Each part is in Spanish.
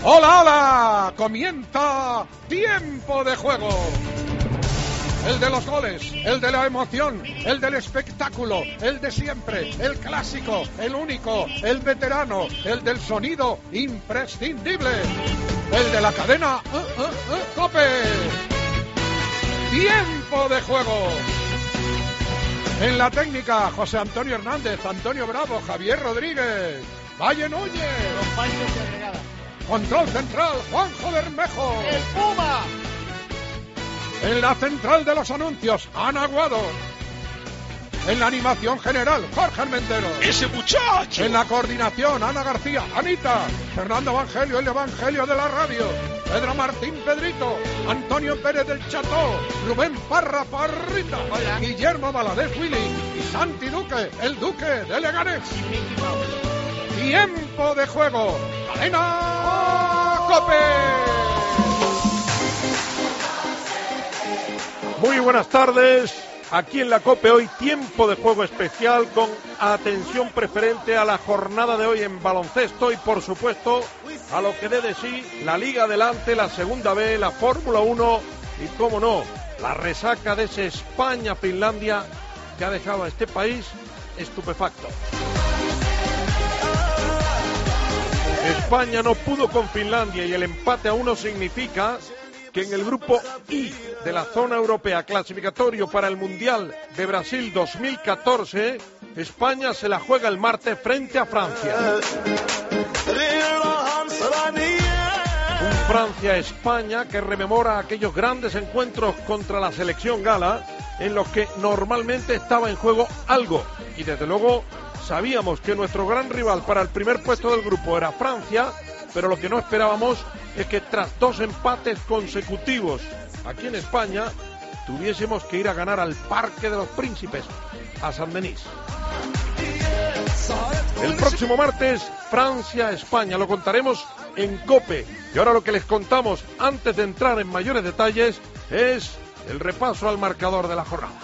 ¡Hola, hola! Comienza Tiempo de Juego. El de los goles, el de la emoción, el del espectáculo, el de siempre, el clásico, el único, el veterano, el del sonido imprescindible, el de la cadena COPE. Tiempo de Juego. En la técnica, José Antonio Hernández, Antonio Bravo, Javier Rodríguez, Valle Núñez. Los Panchos de Agregada. Control central, Juanjo Bermejo. ¡El Puma! En la central de los anuncios, Ana Aguado. En la animación general, Jorge Armenteros. ¡Ese muchacho! En la coordinación, Ana García, Anita. Fernando Evangelio, el Evangelio de la radio. Pedro Martín Pedrito. Antonio Pérez del Cható. Rubén Parra Parrita. Hola. Guillermo Valadez Willy. Y Santi Duque, el Duque de Leganés. Tiempo de Juego. Cadena COPE. Muy buenas tardes, aquí en la COPE hoy tiempo de juego especial con atención preferente a la jornada de hoy en baloncesto y por supuesto a lo que dé de sí la Liga Adelante, la Segunda B, la Fórmula 1 y cómo no, la resaca de ese España-Finlandia que ha dejado a este país estupefacto. España no pudo con Finlandia y el empate a 1 significa que en el grupo I de la zona europea clasificatorio para el Mundial de Brasil 2014, España se la juega el martes frente a Francia. Un Francia-España que rememora aquellos grandes encuentros contra la selección gala en los que normalmente estaba en juego algo. Y desde luego sabíamos que nuestro gran rival para el primer puesto del grupo era Francia, pero lo que no esperábamos es que tras 2 empates consecutivos aquí en España tuviésemos que ir a ganar al Parque de los Príncipes, a San Denis. El próximo martes, Francia-España, lo contaremos en COPE. Y ahora lo que les contamos antes de entrar en mayores detalles es el repaso al marcador de la jornada.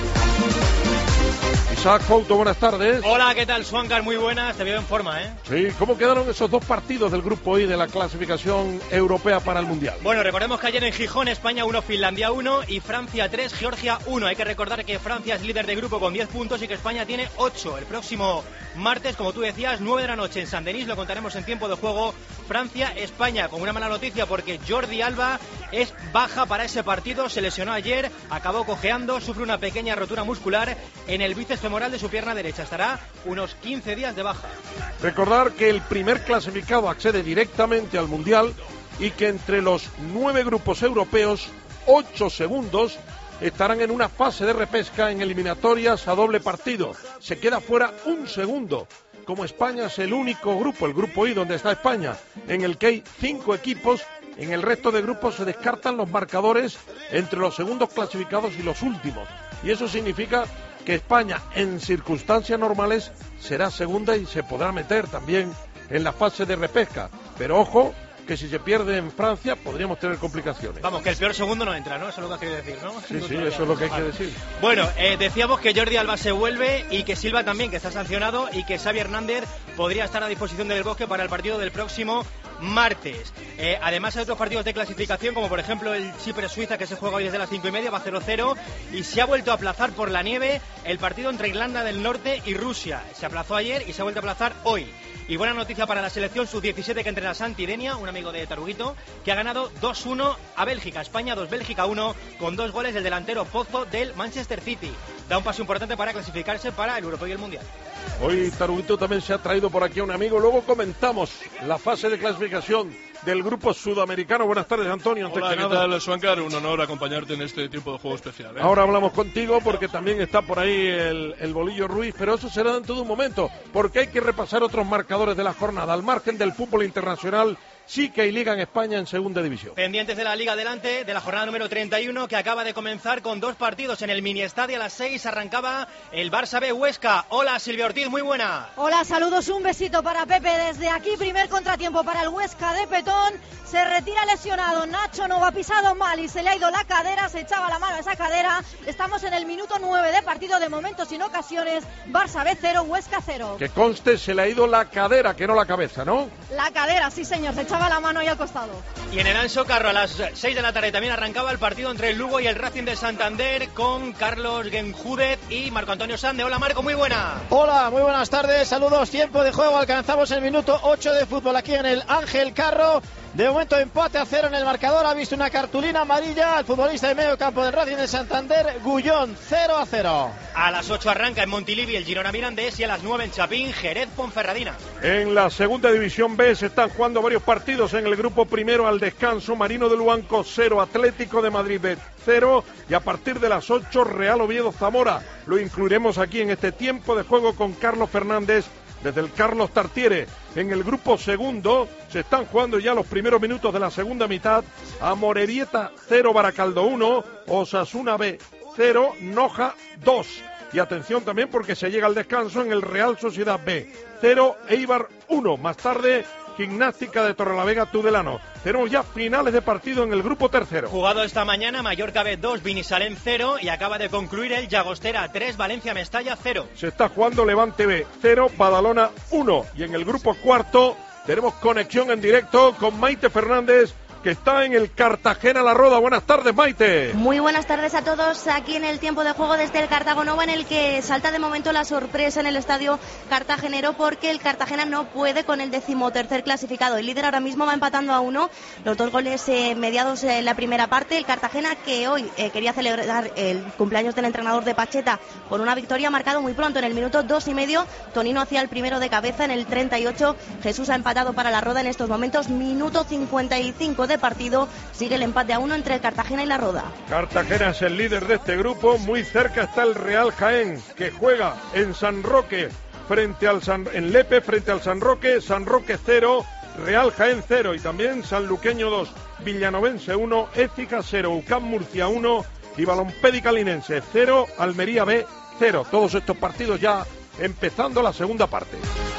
Isaac Couto, buenas tardes. Hola, ¿qué tal, Suancar? Muy buenas, te veo en forma, ¿eh? Sí, ¿cómo quedaron esos 2 partidos del grupo I de la clasificación europea para el Mundial? Bueno, recordemos que ayer en Gijón, España 1, Finlandia 1 y Francia 3, Georgia 1. Hay que recordar que Francia es líder de grupo con 10 puntos y que España tiene 8. El próximo martes, como tú decías, 9 de la noche en San Denis, lo contaremos en tiempo de juego, Francia-España, con una mala noticia porque Jordi Alba es baja para ese partido, se lesionó ayer, acabó cojeando, sufre una pequeña rotura muscular en el bíceps femoral de su pierna derecha, estará unos 15 días de baja. Recordar que el primer clasificado accede directamente al Mundial y que entre los 9 grupos europeos, 8 segundos estarán en una fase de repesca en eliminatorias a doble partido. Se queda fuera un segundo. Como España es el único grupo, el grupo I donde está España, en el que hay 5 equipos, en el resto de grupos se descartan los marcadores entre los segundos clasificados y los últimos. Y eso significa que España en circunstancias normales será segunda y se podrá meter también en la fase de repesca. Pero ojo, que si se pierde en Francia podríamos tener complicaciones. Vamos, que el peor segundo no entra, ¿no? Eso es lo que has querido decir, ¿no? Sí, sí, eso es lo que hay que decir. Bueno, decíamos que Jordi Alba se vuelve y que Silva también, que está sancionado, y que Xavi Hernández podría estar a disposición del Bosque para el partido del próximo martes. Además hay otros partidos de clasificación, como por ejemplo el Chipre-Suiza, que se juega hoy desde las 5:30, va 0-0, y se ha vuelto a aplazar por la nieve el partido entre Irlanda del Norte y Rusia. Se aplazó ayer y se ha vuelto a aplazar hoy. Y buena noticia para la selección sub-17 que entrena Santi Denia, un amigo de Taruguito, que ha ganado 2-1 a Bélgica. España 2, Bélgica 1, con 2 goles del delantero Pozo del Manchester City. Da un paso importante para clasificarse para el Europeo y el Mundial. Hoy Taruguito también se ha traído por aquí a un amigo. Luego comentamos la fase de clasificación del grupo sudamericano. Buenas tardes, Antonio. Hola, ¿qué tal, Suancar? Un honor acompañarte en este tiempo de juego especial, ¿eh? Ahora hablamos contigo porque también está por ahí el Bolillo Ruiz, pero eso será dentro de un momento, porque hay que repasar otros marcadores de la jornada. Al margen del fútbol internacional, sí que hay liga en España en segunda división. Pendientes de la Liga Adelante, de la jornada número 31, que acaba de comenzar con 2 partidos. En el mini estadio a las 6 arrancaba el Barça B Huesca. Hola, Silvia Ortiz, muy buena. Hola, saludos, un besito para Pepe desde aquí. Primer contratiempo para el Huesca de Petón. Se retira lesionado Nacho Nova, ha pisado mal y se le ha ido la cadera, se echaba la mano a esa cadera. Estamos en el minuto 9 de partido, de momento sin ocasiones. Barça B 0, Huesca 0. Que conste, se le ha ido la cadera, que no la cabeza, ¿no? La cadera, sí señor, se echaba echaba la mano ahí al costado. Y en el Anxo Carro a las 6 de la tarde también arrancaba el partido entre el Lugo y el Racing de Santander con Carlos Genjúdez y Marco Antonio Sande. Hola Marco, muy buena. Hola, muy buenas tardes, saludos, tiempo de juego, alcanzamos el minuto 8 de fútbol aquí en el Ángel Carro. De momento empate a 0 en el marcador, ha visto una cartulina amarilla al futbolista de medio campo del Racing de Santander, Gullón, 0-0. A las 8 arranca en Montilivi el Girona Mirandés y a las 9 en Chapín, Jerez Ponferradina. En la segunda división B se están jugando varios partidos. En el grupo primero al descanso, Marino de Luanco 0, Atlético de Madrid B 0 y a partir de las 8 Real Oviedo Zamora. Lo incluiremos aquí en este tiempo de juego con Carlos Fernández desde el Carlos Tartiere. En el grupo segundo se están jugando ya los primeros minutos de la segunda mitad. Amorebieta 0, Baracaldo 1, Osasuna B 0, Noja 2. Y atención también porque se llega al descanso en el Real Sociedad B 0, Eibar 1. Más tarde, Gimnástica de Torrelavega Tudelano. Tenemos ya finales de partido en el grupo tercero. Jugado esta mañana, Mallorca B 2, Binissalem 0 y acaba de concluir el Llagostera 3, Valencia Mestalla 0. Se está jugando Levante B 0, Badalona 1. Y en el grupo cuarto tenemos conexión en directo con Maite Fernández, que está en el Cartagena La Roda. Buenas tardes, Maite. Muy buenas tardes a todos aquí en el tiempo de juego desde el Cartago Nova, en el que salta de momento la sorpresa en el estadio cartagenero porque el Cartagena no puede con el 13º clasificado. El líder ahora mismo va empatando a 1, los 2 goles mediados en la primera parte. El Cartagena, que hoy quería celebrar el cumpleaños del entrenador de Pacheta con una victoria, ha marcado muy pronto en el minuto 2,5. Tonino hacía el primero de cabeza en el 38. Jesús ha empatado para La Roda en estos momentos, minuto 55 de partido. Sigue el empate a 1 entre el Cartagena y La Roda. Cartagena es el líder de este grupo. Muy cerca está el Real Jaén, que juega en San Roque en Lepe frente al San Roque 0, Real Jaén 0 y también Sanluqueño 2, Villanovense 1, Écija 0, UCAM Murcia 1 y Balompédica Linense 0, Almería B 0. Todos estos partidos ya empezando la segunda parte.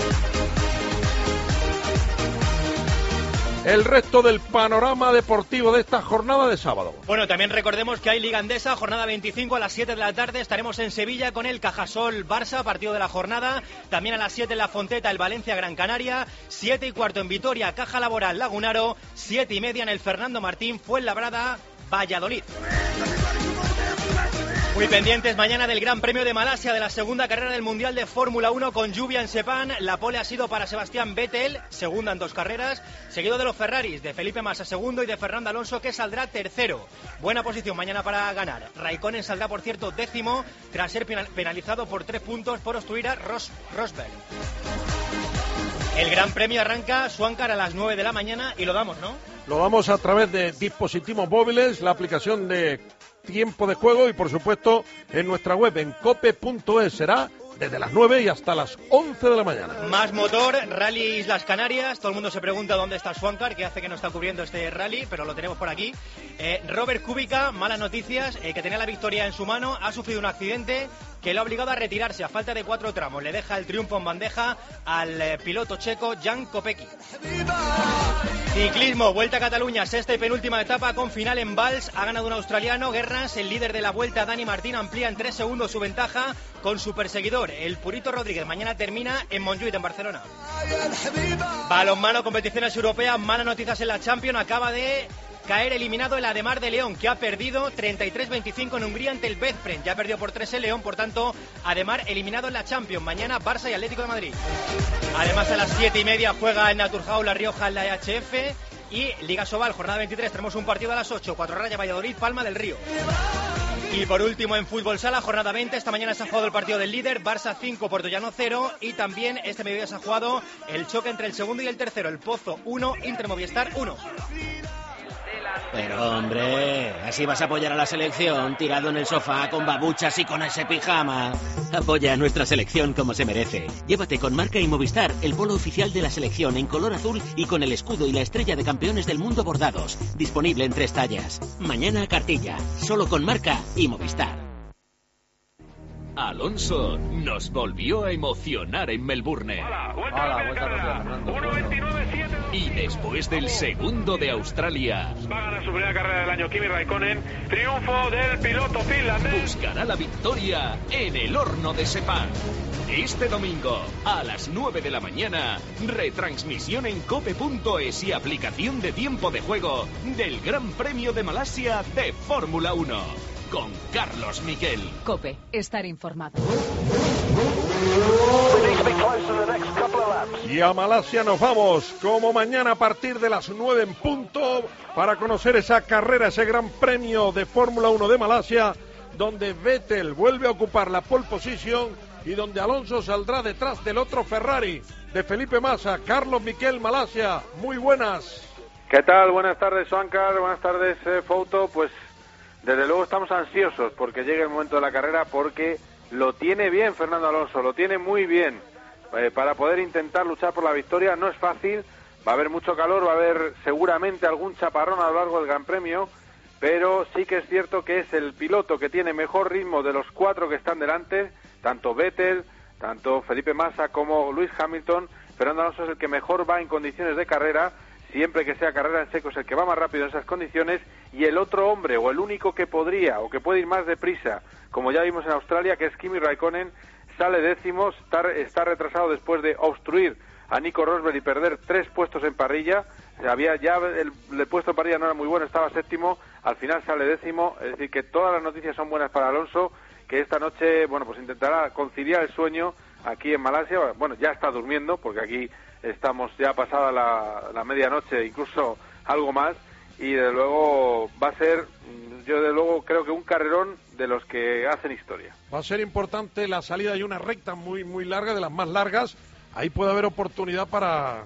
El resto del panorama deportivo de esta jornada de sábado. Bueno, también recordemos que hay Liga Endesa, jornada 25 a las 7 de la tarde. Estaremos en Sevilla con el Cajasol Barça, partido de la jornada. También a las 7 en La Fonteta, el Valencia Gran Canaria. 7:15 en Vitoria, Caja Laboral Lagunaro. 7:30 en el Fernando Martín, Fuenlabrada, Valladolid. Muy pendientes mañana del Gran Premio de Malasia, de la segunda carrera del Mundial de Fórmula 1 con lluvia en Sepang. La pole ha sido para Sebastián Vettel, segunda en 2 carreras, seguido de los Ferraris, de Felipe Massa segundo y de Fernando Alonso, que saldrá tercero. Buena posición mañana para ganar. Raikkonen saldrá, por cierto, 10º tras ser penalizado por 3 puntos por obstruir a Rosberg. El Gran Premio arranca Swankar a las 9 de la mañana y lo damos, ¿no? Lo damos a través de dispositivos móviles, la aplicación de tiempo de juego y, por supuesto, en nuestra web en cope.es. Será desde las 9 y hasta las 11 de la mañana. Más motor, Rally Islas Canarias. Todo el mundo se pregunta dónde está Swankar, que hace que no está cubriendo este rally, pero lo tenemos por aquí. Robert Kubica, malas noticias, que tenía la victoria en su mano, ha sufrido un accidente que lo ha obligado a retirarse a falta de 4 tramos. Le deja el triunfo en bandeja al piloto checo Jan Kopecky. Ciclismo, Vuelta a Cataluña, sexta y penúltima etapa con final en Valls. Ha ganado un australiano, Guerrans. El líder de la Vuelta, Dani Martín, amplía en 3 segundos su ventaja con su perseguidor, el Purito Rodríguez. Mañana termina en Montjuïc, en Barcelona. Balonmano, competiciones europeas, malas noticias en la Champions. Acaba de caer eliminado el Ademar de León, que ha perdido 33-25 en Hungría ante el Bezprem. Ya perdió por 3 el León, por tanto, Ademar eliminado en la Champions. Mañana Barça y Atlético de Madrid. Además, a las 7:30 juega en Naturjau La Rioja en la EHF. Y Liga Sobal, jornada 23, tenemos un partido a las 8, 4 Raya Valladolid, Palma del Río. Y por último, en Fútbol Sala, jornada 20, esta mañana se ha jugado el partido del líder, Barça 5, Puertollano 0, y también este mediodía se ha jugado el choque entre el segundo y el tercero, el Pozo 1, Inter Movistar 1. Pero hombre, así vas a apoyar a la selección, tirado en el sofá, con babuchas y con ese pijama. Apoya a nuestra selección como se merece. Llévate con Marca y Movistar el polo oficial de la selección en color azul y con el escudo y la estrella de campeones del mundo bordados. Disponible en 3 tallas. Mañana cartilla, solo con Marca y Movistar. Alonso nos volvió a emocionar en Melbourne. Hola, vuelta rápida, Fernando. 1:29.7. Y después del segundo de Australia, va a ganar su primera carrera del año Kimi Raikkonen. Triunfo del piloto finlandés. Buscará la victoria en el horno de Sepang. Este domingo, a las 9 de la mañana, retransmisión en cope.es y aplicación de tiempo de juego del Gran Premio de Malasia de Fórmula 1. Con Carlos Miquel. COPE, estar informado. Y a Malasia nos vamos, como mañana a partir de las 9 en punto, para conocer esa carrera, ese Gran Premio de Fórmula 1 de Malasia, donde Vettel vuelve a ocupar la pole position y donde Alonso saldrá detrás del otro Ferrari, de Felipe Massa. Carlos Miquel, Malasia, muy buenas. ¿Qué tal? Buenas tardes, Juancar, buenas tardes, Fouto. Pues desde luego estamos ansiosos porque llegue el momento de la carrera, porque lo tiene bien Fernando Alonso, lo tiene muy bien. Para poder intentar luchar por la victoria no es fácil, va a haber mucho calor, va a haber seguramente algún chaparrón a lo largo del Gran Premio, pero sí que es cierto que es el piloto que tiene mejor ritmo de los 4 que están delante, tanto Vettel, tanto Felipe Massa como Lewis Hamilton. Fernando Alonso es el que mejor va en condiciones de carrera, siempre que sea carrera en seco es el que va más rápido en esas condiciones, y el otro hombre, o el único que podría, o que puede ir más deprisa, como ya vimos en Australia, que es Kimi Raikkonen, sale décimo, está retrasado después de obstruir a Nico Rosberg y perder 3 puestos en parrilla. Había ya el puesto en parrilla no era muy bueno, estaba séptimo, al final sale décimo. Es decir, que todas las noticias son buenas para Alonso, que esta noche, bueno, pues intentará conciliar el sueño aquí en Malasia. Bueno, ya está durmiendo, porque aquí estamos ya pasada la medianoche, incluso algo más, y desde luego va a ser, yo desde luego creo que un carrerón de los que hacen historia. Va a ser importante la salida, hay una recta muy larga, de las más largas, ahí puede haber oportunidad para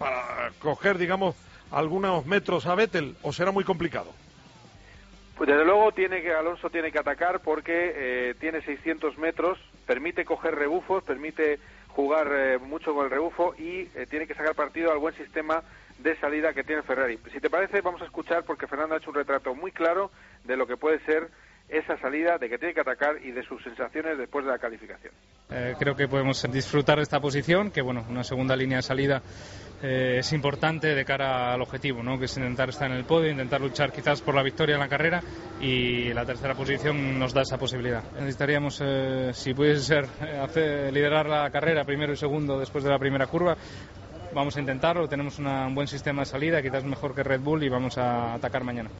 coger, digamos, algunos metros a Vettel, o será muy complicado. Pues desde luego Alonso tiene que atacar, porque tiene 600 metros, permite coger rebufos, permite jugar mucho con el rebufo, y tiene que sacar partido al buen sistema de salida que tiene Ferrari. Si te parece, vamos a escuchar, porque Fernando ha hecho un retrato muy claro de lo que puede ser esa salida, de que tiene que atacar y de sus sensaciones después de la calificación. Creo que podemos disfrutar de esta posición, que bueno, una segunda línea de salida es importante de cara al objetivo, ¿no? Que es intentar estar en el podio, intentar luchar quizás por la victoria en la carrera, y la tercera posición nos da esa posibilidad. Necesitaríamos, si pudiese ser, liderar la carrera primero y segundo después de la primera curva. Vamos a intentarlo, tenemos un buen sistema de salida, quizás mejor que Red Bull, y vamos a atacar mañana.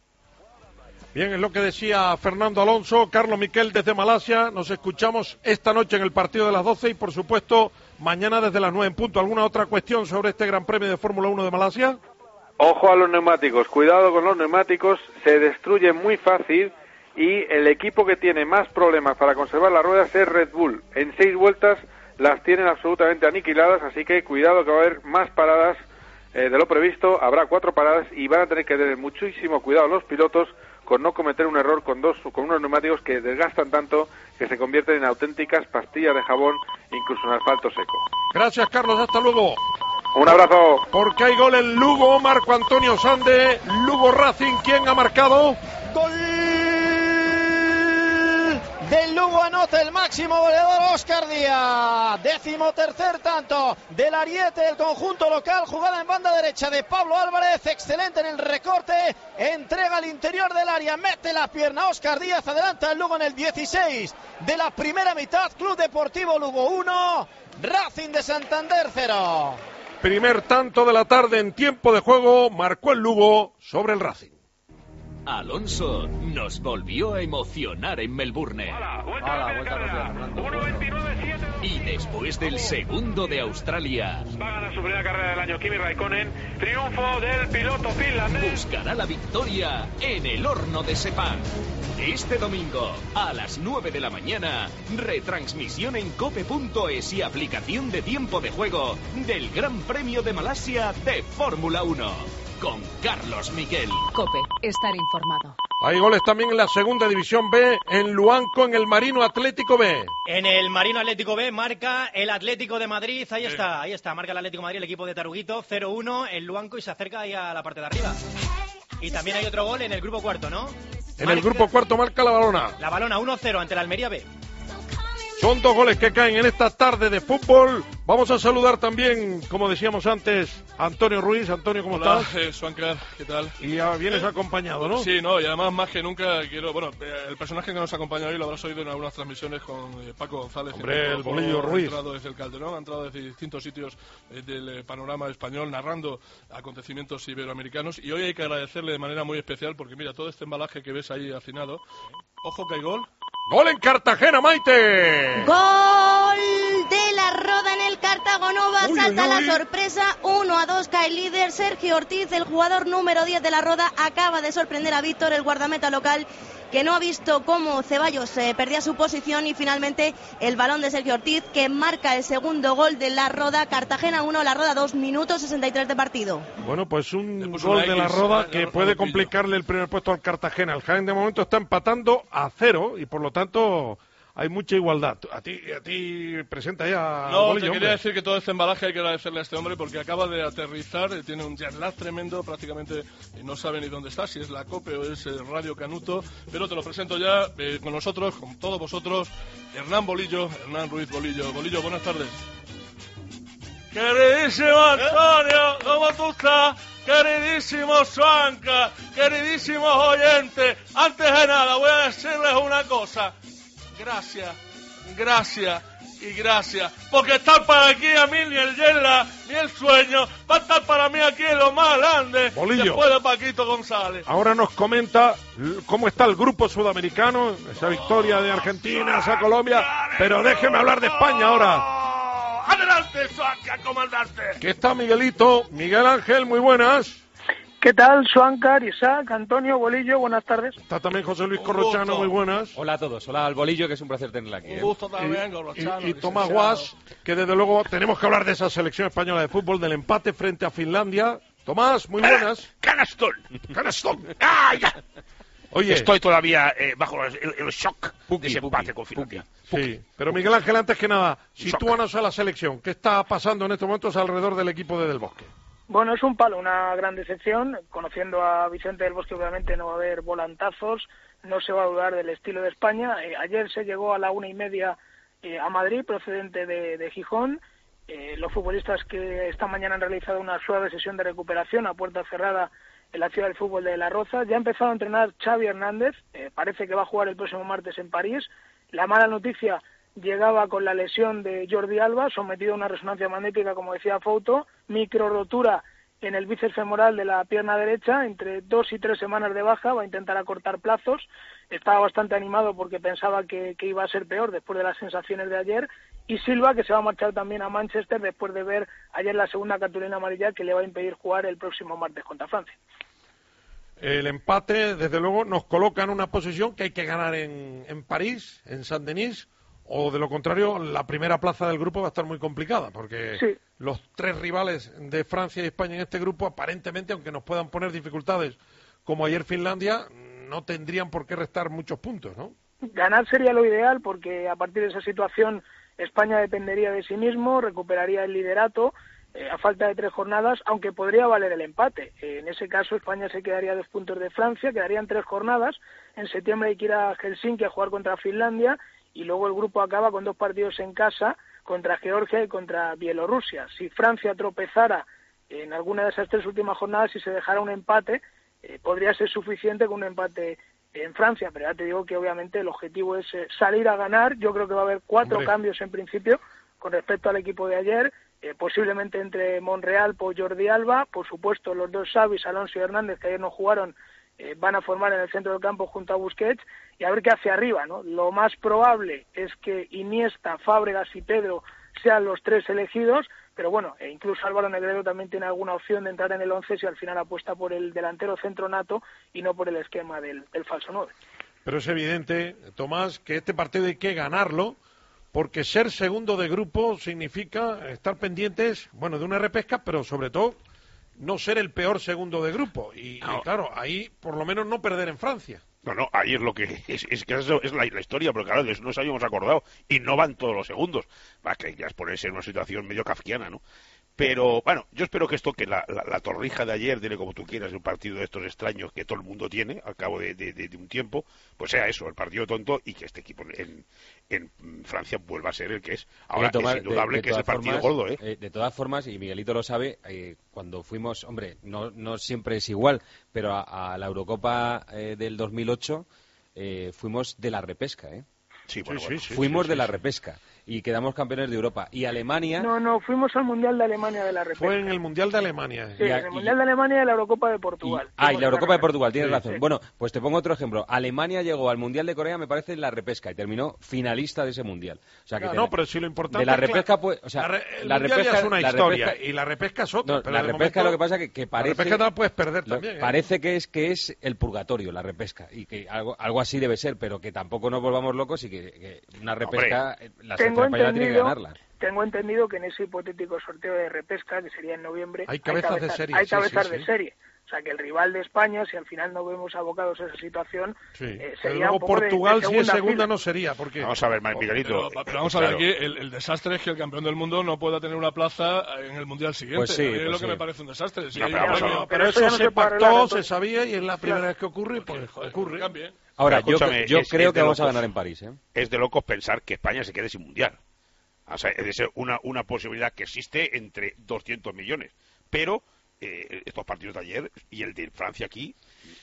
Bien, es lo que decía Fernando Alonso. Carlos Miquel desde Malasia, nos escuchamos esta noche en el partido de las 12 y por supuesto mañana desde las 9 en punto. ¿Alguna otra cuestión sobre este Gran Premio de Fórmula 1 de Malasia? Ojo a los neumáticos, cuidado con los neumáticos, se destruyen muy fácil, y el equipo que tiene más problemas para conservar las ruedas es Red Bull. En 6 vueltas las tienen absolutamente aniquiladas, así que cuidado, que va a haber más paradas de lo previsto. Habrá 4 paradas y van a tener que tener muchísimo cuidado los pilotos con no cometer un error con unos neumáticos que desgastan tanto que se convierten en auténticas pastillas de jabón, incluso en asfalto seco. Gracias, Carlos, hasta luego. Un abrazo. Porque hay gol en Lugo, Marco Antonio Sande, Lugo Racing. ¿Quién ha marcado? ¡Gol! Del Lugo anota el máximo goleador Óscar Díaz, 13º tanto del ariete del conjunto local. Jugada en banda derecha de Pablo Álvarez, excelente en el recorte, entrega al interior del área, mete la pierna Óscar Díaz, adelanta el Lugo en el 16 de la primera mitad. Club Deportivo Lugo 1, Racing de Santander 0. Primer tanto de la tarde en tiempo de juego, marcó el Lugo sobre el Racing. Alonso nos volvió a emocionar en Melbourne. Y después del segundo de Australia, va a ganar su primera carrera del año Kimi Raikkonen. Triunfo del piloto finlandés. Buscará la victoria en el horno de Sepang. Este domingo, a las 9 de la mañana, retransmisión en cope.es y aplicación de tiempo de juego del Gran Premio de Malasia de Fórmula 1. Con Carlos Miquel. COPE, estar informado. Hay goles también en la segunda división B, en Luanco, en el Marino Atlético B. En el Marino Atlético B marca el Atlético de Madrid, ahí está, marca el Atlético de Madrid, el equipo de Taruguito, 0-1 en Luanco, y se acerca ahí a la parte de arriba. Y también hay otro gol en el grupo cuarto, ¿no? El grupo cuarto marca la Balona. La Balona, 1-0 ante la Almería B. Son 2 goles que caen en esta tarde de fútbol. Vamos a saludar también, como decíamos antes, a Antonio Ruiz. Antonio, ¿cómo estás? Suancar, ¿qué tal? Y ya vienes acompañado, ¿no? Sí, no, y además más que nunca quiero... Bueno, el personaje que nos acompaña hoy lo habrás oído en algunas transmisiones con Paco González. Hombre, el Bolillo Ruiz. Ha entrado desde el Calderón, ha entrado desde distintos sitios del panorama español, narrando acontecimientos iberoamericanos. Y hoy hay que agradecerle de manera muy especial porque, mira, todo este embalaje que ves ahí afinado. Ojo que hay gol. ¡Gol en Cartagena, Maite! ¡Gol de la Roda en el Cartagonova! Salta la sorpresa, 1-2 cae el líder. Sergio Ortiz, el jugador número 10 de la Roda, acaba de sorprender a Víctor, el guardameta local, que no ha visto cómo Ceballos perdía su posición, y finalmente el balón de Sergio Ortiz, que marca el segundo gol de la Roda. Cartagena 1, la Roda 2 minutos 63 de partido. Bueno, pues un gol de la Roda que puede complicarle el primer puesto al Cartagena. El Jaén de momento está empatando a 0 y por lo tanto hay mucha igualdad. A ti presenta ya. No, Bolillo, te quería hombre. decir que todo este embalaje hay que agradecerle a este hombre porque acaba de aterrizar, tiene un jet lag tremendo, prácticamente no sabe ni dónde está, si es la COPE o es Radio Canuto, pero te lo presento ya con nosotros, con todos vosotros, Hernán Ruiz Bolillo. Bolillo, buenas tardes. Queridísimo Antonio, ¿cómo tú estás? Queridísimo Suanca, queridísimos oyentes, antes de nada voy a decirles una cosa. Gracias, porque estar para aquí a mí ni el Yela, ni el sueño, va a estar para mí aquí en lo más grande, Bolillo, después de Paquito González. Ahora nos comenta cómo está el grupo sudamericano, esa victoria de Argentina, esa Colombia, pero déjeme hablar de España ahora. Adelante, Suanca, comandante. ¿Qué está Miguelito? Miguel Ángel, muy buenas. ¿Qué tal, Suancar, Isaac, Antonio, Bolillo? Buenas tardes. Está también José Luis Corrochano, muy buenas. Hola a todos, hola al Bolillo, que es un placer tenerla aquí. Un gusto también, Corrochano. Y Tomás Guas, que desde luego tenemos que hablar de esa selección española de fútbol, del empate frente a Finlandia. Tomás, muy buenas. ¡Canastón! ¡Ah, ya! Oye, estoy todavía bajo el shock de ese empate con Finlandia. Sí, pero Miguel Ángel, antes que nada, sitúanos a la selección. ¿Qué está pasando en estos momentos alrededor del equipo de Del Bosque? Bueno, es un palo, una gran decepción. Conociendo a Vicente del Bosque, obviamente no va a haber volantazos, no se va a dudar del estilo de España. Ayer se llegó a la 1:30 a Madrid, procedente de Gijón. Los futbolistas que esta mañana han realizado una suave sesión de recuperación a puerta cerrada en la ciudad del fútbol de La Roza. Ya ha empezado a entrenar Xavi Hernández, parece que va a jugar el próximo martes en París. La mala noticia llegaba con la lesión de Jordi Alba, sometido a una resonancia magnética, como decía Fouto, micro rotura en el bíceps femoral de la pierna derecha, entre 2 y 3 semanas de baja, va a intentar acortar plazos. Estaba bastante animado porque pensaba que iba a ser peor después de las sensaciones de ayer. Y Silva, que se va a marchar también a Manchester después de ver ayer la segunda cartulina amarilla que le va a impedir jugar el próximo martes contra Francia. El empate, desde luego, nos coloca en una posición que hay que ganar en París, en Saint-Denis, o de lo contrario, la primera plaza del grupo va a estar muy complicada, porque sí, los 3 rivales de Francia y España en este grupo, aparentemente, aunque nos puedan poner dificultades, como ayer Finlandia, no tendrían por qué restar muchos puntos, ¿no? Ganar sería lo ideal, porque a partir de esa situación España dependería de sí mismo, recuperaría el liderato a falta de 3 jornadas, aunque podría valer el empate. En ese caso España se quedaría a 2 puntos de Francia, quedarían 3 jornadas. En septiembre hay que ir a Helsinki a jugar contra Finlandia, y luego el grupo acaba con 2 partidos en casa, contra Georgia y contra Bielorrusia. Si Francia tropezara en alguna de esas 3 últimas jornadas y se dejara un empate, podría ser suficiente con un empate en Francia, pero ya te digo que obviamente el objetivo es salir a ganar. Yo creo que va a haber 4 cambios en principio con respecto al equipo de ayer, posiblemente entre Monreal por Jordi Alba, por supuesto los 2 Xavis, Alonso y Hernández, que ayer no jugaron, van a formar en el centro del campo junto a Busquets, y a ver qué hace arriba, ¿no? Lo más probable es que Iniesta, Fábregas y Pedro sean los 3 elegidos, pero bueno, incluso Álvaro Negredo también tiene alguna opción de entrar en el 11 si al final apuesta por el delantero centro nato y no por el esquema del falso 9. Pero es evidente, Tomás, que este partido hay que ganarlo, porque ser segundo de grupo significa estar pendientes, bueno, de una repesca, pero sobre todo no ser el peor segundo de grupo. Y claro, ahí por lo menos no perder en Francia. No, ahí es lo que es que eso es la historia, porque claro, de eso nos habíamos acordado y no van todos los segundos. Va, que ya es ponerse en una situación medio kafkiana, ¿no? Pero, bueno, yo espero que esto, que la torrija de ayer, dile como tú quieras, un partido de estos extraños que todo el mundo tiene al cabo de un tiempo, pues sea eso, el partido tonto, y que este equipo en Francia vuelva a ser el que es. Ahora, es indudable que es el partido gordo, ¿eh? De todas formas, y Miguelito lo sabe, cuando fuimos, hombre, no siempre es igual, pero a la Eurocopa del 2008 fuimos de la repesca, ¿eh? Sí, bueno, fuimos de la repesca y quedamos campeones de Europa. Y Alemania... No, fuimos al Mundial de Alemania de la repesca. Fue en el Mundial de Alemania. Sí, en el Mundial de Alemania y la Eurocopa de Portugal. Y la Eurocopa de Portugal, tienes razón. Sí. Bueno, pues te pongo otro ejemplo. Alemania llegó al Mundial de Corea, me parece, en la repesca y terminó finalista de ese Mundial. O sea, que pero si lo importante de la repesca, pues, o sea, la repesca es una historia y la repesca es otra. No, pero la repesca lo que pasa que parece... La repesca no la puedes perder también. Parece que es el purgatorio, la repesca, y que algo así debe ser, pero que tampoco nos volvamos locos y que una repesca, la selección española tiene que ganarla. Tengo entendido que en ese hipotético sorteo de repesca, que sería en noviembre, hay cabezas de serie. Hay cabezas de serie. O sea, que el rival de España, si al final no vemos abocados a esa situación, sería luego un poco Portugal, de si es segunda, no sería. Porque... Vamos a ver, Miguelito. Pero vamos a ver aquí, el desastre es que el campeón del mundo no pueda tener una plaza en el Mundial siguiente. Pues sí, es lo que me parece un desastre. Pero eso se pactó, se sabía, y es la primera vez que ocurre, pues ocurre. Ahora, yo creo que vamos a ganar en París, ¿eh? Es de locos pensar que España se quede sin Mundial. O sea, es de ser una posibilidad que existe entre 200 millones. Pero estos partidos de ayer y el de Francia aquí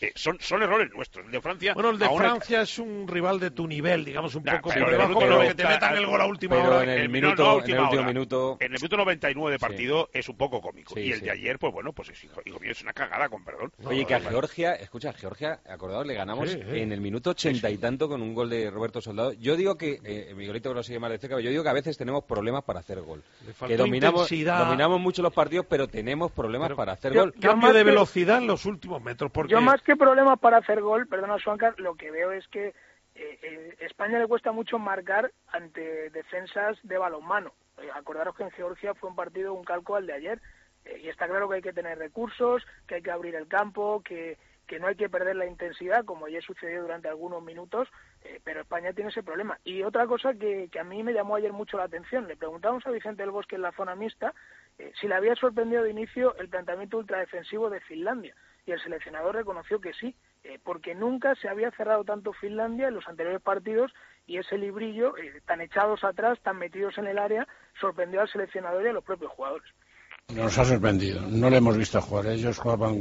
son errores nuestros. El de Francia... Bueno, el de Francia es un rival de tu nivel, digamos, un poco por debajo, pero que te metan el gol a última hora. En el último minuto... En el minuto 99 de partido es un poco cómico. Y el de ayer, pues bueno, pues hijo mío, es una cagada, con perdón. Oye, que a Georgia, acordaos, le ganamos en el minuto 80 y tanto con un gol de Roberto Soldado. Yo digo que, Miguelito lo sigue más de cerca, pero yo digo que a veces tenemos problemas para hacer gol. Que dominamos mucho los partidos, pero tenemos problemas para hacer gol. Cambio de velocidad en los últimos metros. Porque... Yo más que problemas para hacer gol, perdona, Suancar, lo que veo es que España le cuesta mucho marcar ante defensas de balonmano. Acordaros que en Georgia fue un partido, un calco al de ayer, y está claro que hay que tener recursos, que hay que abrir el campo, que no hay que perder la intensidad, como ya sucedió durante algunos minutos, pero España tiene ese problema. Y otra cosa que a mí me llamó ayer mucho la atención, le preguntamos a Vicente del Bosque en la zona mixta si le había sorprendido de inicio el planteamiento ultradefensivo de Finlandia, y el seleccionador reconoció que sí, porque nunca se había cerrado tanto Finlandia en los anteriores partidos, y ese librillo, tan echados atrás, tan metidos en el área, sorprendió al seleccionador y a los propios jugadores. Nos ha sorprendido, no le hemos visto jugar. Ellos jugaban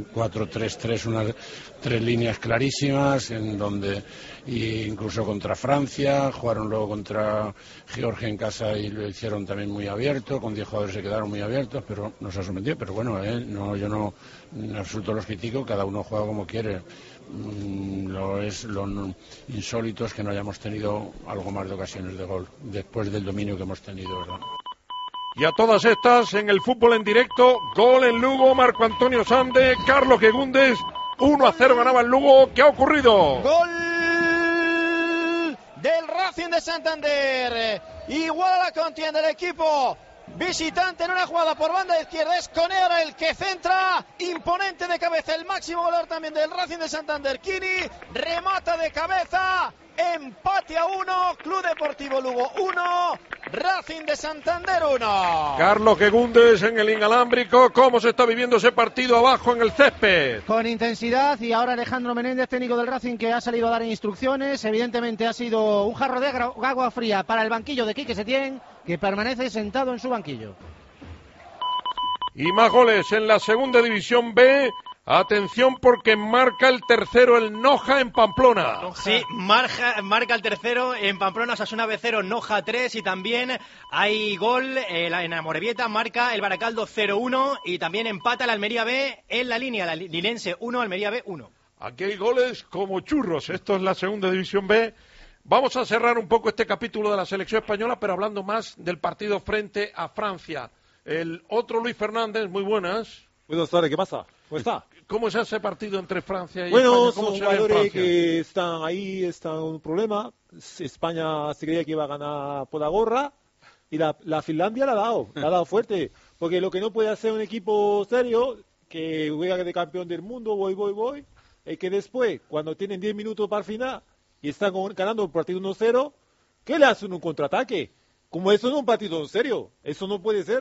4-3-3, tres líneas clarísimas, en donde incluso contra Francia, jugaron luego contra Georgia en casa y lo hicieron también muy abierto, con 10 jugadores se quedaron muy abiertos, pero nos ha sorprendido. Pero bueno, yo no en absoluto los critico, cada uno juega como quiere. Lo insólito es que no hayamos tenido algo más de ocasiones de gol, después del dominio que hemos tenido, ¿verdad? Y a todas estas, en el fútbol en directo, gol en Lugo, Marco Antonio Sande, Carlos Quegundes, 1-0 ganaba el Lugo. ¿Qué ha ocurrido? Gol del Racing de Santander. Igual a la contienda del equipo visitante en una jugada por banda izquierda. Es Conera el que centra, imponente de cabeza, el máximo goleador también del Racing de Santander, Kini, remata de cabeza. Empate a 1, Club Deportivo Lugo 1, Racing de Santander 1. Carlos Quegundes en el inalámbrico. ¿Cómo se está viviendo ese partido abajo en el césped? Con intensidad, y ahora Alejandro Menéndez, técnico del Racing, que ha salido a dar instrucciones. Evidentemente ha sido un jarro de agua fría para el banquillo de Quique Setién, que permanece sentado en su banquillo. Y más goles en la segunda división B. Atención, porque marca el tercero el Noja en Pamplona. Sí, marca el tercero en Pamplona, Osasuna B 0, Noja 3, y también hay gol en Amorebieta, marca el Baracaldo 0-1, y también empata el Almería B en la línea, la Linense 1, Almería B 1. Aquí hay goles como churros. Esto es la segunda división B. Vamos a cerrar un poco este capítulo de la selección española, pero hablando más del partido frente a Francia. El otro Luis Fernández, muy buenas. Buenas tardes, ¿qué pasa? ¿Cómo está? ¿Cómo es ese partido entre Francia y España? España? Son jugadores que están ahí, están en un problema. España se creía que iba a ganar por la gorra y la Finlandia la ha dado fuerte. Porque lo que no puede hacer un equipo serio, que juega de campeón del mundo, voy, es que después, cuando tienen 10 minutos para el final y están ganando el partido 1-0, ¿qué le hacen un contraataque? Como eso no es un partido serio, eso no puede ser.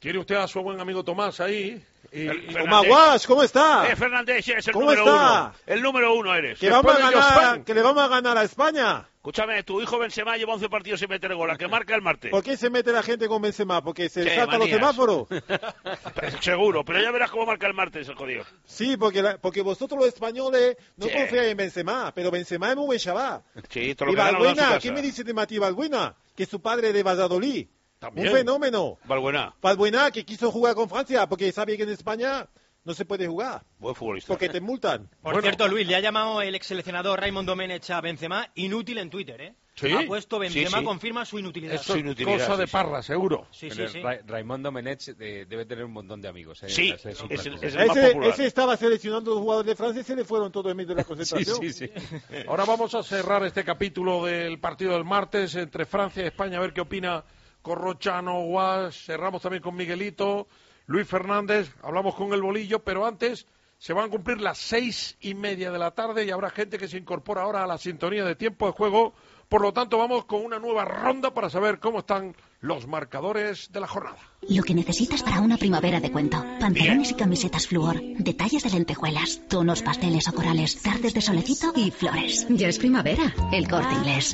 ¿Quiere usted a su buen amigo Tomás ahí? Tomás Guas, ¿cómo está? Fernández es el ¿Cómo número está? uno. El número uno eres. Que le vamos a ganar a España. Escúchame, tu hijo Benzema lleva 11 partidos sin meter gol, ¿a que marca el martes? ¿Por qué se mete la gente con Benzema? ¿Porque se salta los semáforos? Seguro, pero ya verás cómo marca el martes el jodido. Sí, porque vosotros los españoles no confiáis en Benzema, pero Benzema es muy buen chaval. Sí, todo lo y que Balbuena, ¿qué me dice de Mati Balbuena? Que es su padre de Valladolid. También. Un fenómeno. Balbuena, que quiso jugar con Francia, porque sabe que en España no se puede jugar. Buen futbolista. Porque te multan. Por cierto, Luis, le ha llamado el ex seleccionador Raymond Domenech a Benzema inútil en Twitter, ¿eh? ¿Sí? Ha puesto Benzema confirma su inutilidad. Eso es cosa de Parra, seguro. Sí. Raymond Domenech debe tener un montón de amigos. Sí, es el más popular. Ese estaba seleccionando a los jugadores de Francia y se le fueron todos en medio de la concentración. Sí. Ahora vamos a cerrar este capítulo del partido del martes entre Francia y España, a ver qué opina Corrochano, Guas. Cerramos también con Miguelito, Luis Fernández, hablamos con el Bolillo, pero antes se van a cumplir las 6:30 de la tarde y habrá gente que se incorpora ahora a la sintonía de tiempo de juego. Por lo tanto, vamos con una nueva ronda para saber cómo están los marcadores de la jornada. Lo que necesitas para una primavera de cuento. Pantalones y camisetas flúor, detalles de lentejuelas, tonos pasteles o corales, tardes de solecito y flores. Ya es primavera, El Corte Inglés.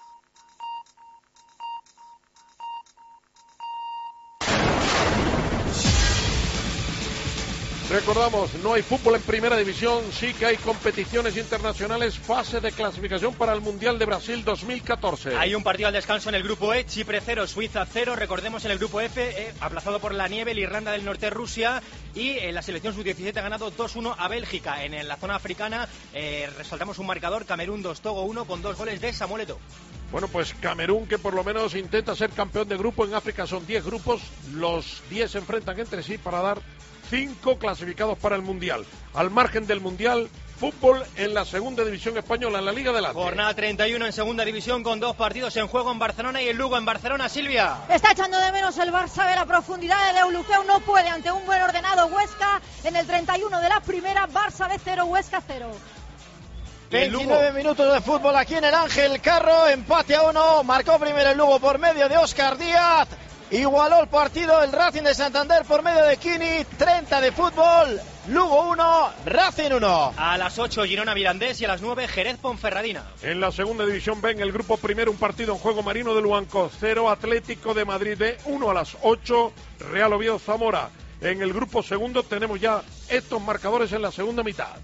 Recordamos, no hay fútbol en primera división, sí que hay competiciones internacionales, fase de clasificación para el Mundial de Brasil 2014. Hay un partido al descanso en el grupo E, Chipre 0, Suiza 0, recordemos en el grupo F, aplazado por la nieve, el Irlanda del Norte, Rusia, y la selección sub-17 ha ganado 2-1 a Bélgica. En la zona africana resaltamos un marcador, Camerún 2, Togo 1, con 2 goles de Samuel Eto'o. Bueno, pues Camerún, que por lo menos intenta ser campeón de grupo. En África son 10 grupos, los 10 se enfrentan entre sí para dar 5 clasificados para el Mundial. Al margen del Mundial, fútbol en la segunda división española, en la Liga Adelante. Jornada 31 en segunda división con 2 partidos en juego en Barcelona y el Lugo en Barcelona. Silvia. Está echando de menos el Barça de la profundidad de Deulofeu. No puede ante un buen ordenado Huesca. En el 31 de la primera, Barça B 0, Huesca 0. 29 minutos de fútbol aquí en el Ángel Carro, empate a 1, marcó primero el Lugo por medio de Óscar Díaz, igualó el partido el Racing de Santander por medio de Kini, 30 de fútbol, Lugo 1, Racing 1. A las 8 Girona Mirandés y a las 9 Jerez Ponferradina. En la segunda división B, en el grupo primero, un partido en juego, Marino de Luanco 0, Atlético de Madrid B 1 a las 8, Real Oviedo Zamora. En el grupo segundo tenemos ya estos marcadores en la segunda mitad.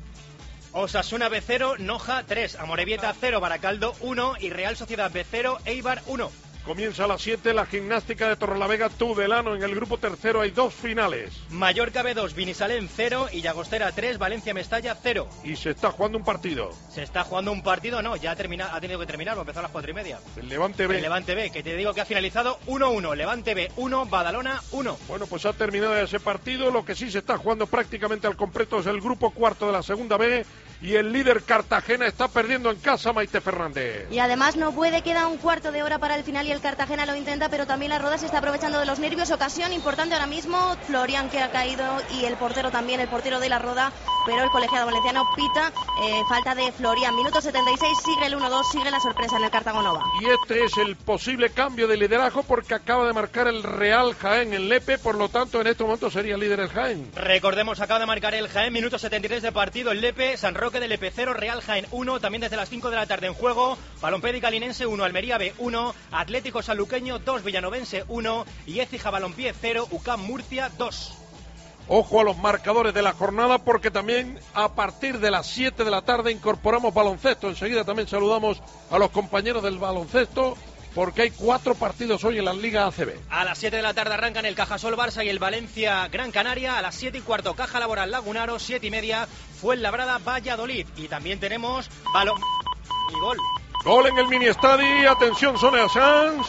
Osasuna B0, Noja 3, Amorebieta 0, Baracaldo 1 y Real Sociedad B0, Eibar 1. Comienza a las 7 la gimnástica de Torrelavega Tudelano. En el grupo tercero hay 2 finales. Mallorca B2, Vinisalén 0 y Llagostera 3, Valencia Mestalla 0. Y se está jugando un partido. Se está jugando un partido, no, ya ha tenido que terminar, va a empezar a las 4:30. El Levante B. El Levante B, que te digo que ha finalizado 1-1, Levante B 1, Badalona 1. Bueno, pues ha terminado ese partido. Lo que sí se está jugando prácticamente al completo es el grupo cuarto de la segunda B. Y el líder Cartagena está perdiendo en casa, Maite Fernández. Y además no puede, queda un cuarto de hora para el final y el Cartagena lo intenta, pero también la Roda se está aprovechando de los nervios. Ocasión importante ahora mismo, Florian que ha caído y el portero también, el portero de la Roda, pero el colegiado valenciano pita, falta de Florian. Minuto 76, sigue el 1-2, sigue la sorpresa en el Cartagonova. Y este es el posible cambio de liderazgo porque acaba de marcar el Real Jaén en Lepe, por lo tanto en este momento sería líder el Jaén. Recordemos, acaba de marcar el Jaén, minuto 73 de partido, el Lepe, San Roque del Lepe 0, Real Jaén 1, también desde las 5 de la tarde en juego, Balompédica Calinense 1, Almería B 1, Atlético Sanluqueño 2, Villanovense 1 y Écija Balompié 0, UCAM Murcia 2. Ojo a los marcadores de la jornada porque también a partir de las 7 de la tarde incorporamos baloncesto. Enseguida también saludamos a los compañeros del baloncesto porque hay 4 partidos hoy en la Liga ACB. A las 7 de la tarde arrancan el Cajasol Barça y el Valencia Gran Canaria. A las 7:15 Caja Laboral Lagunaro, 7:30 Fuenlabrada Valladolid. Y también tenemos balón y gol. Gol en el mini estadio. Atención, Sonia Sanz.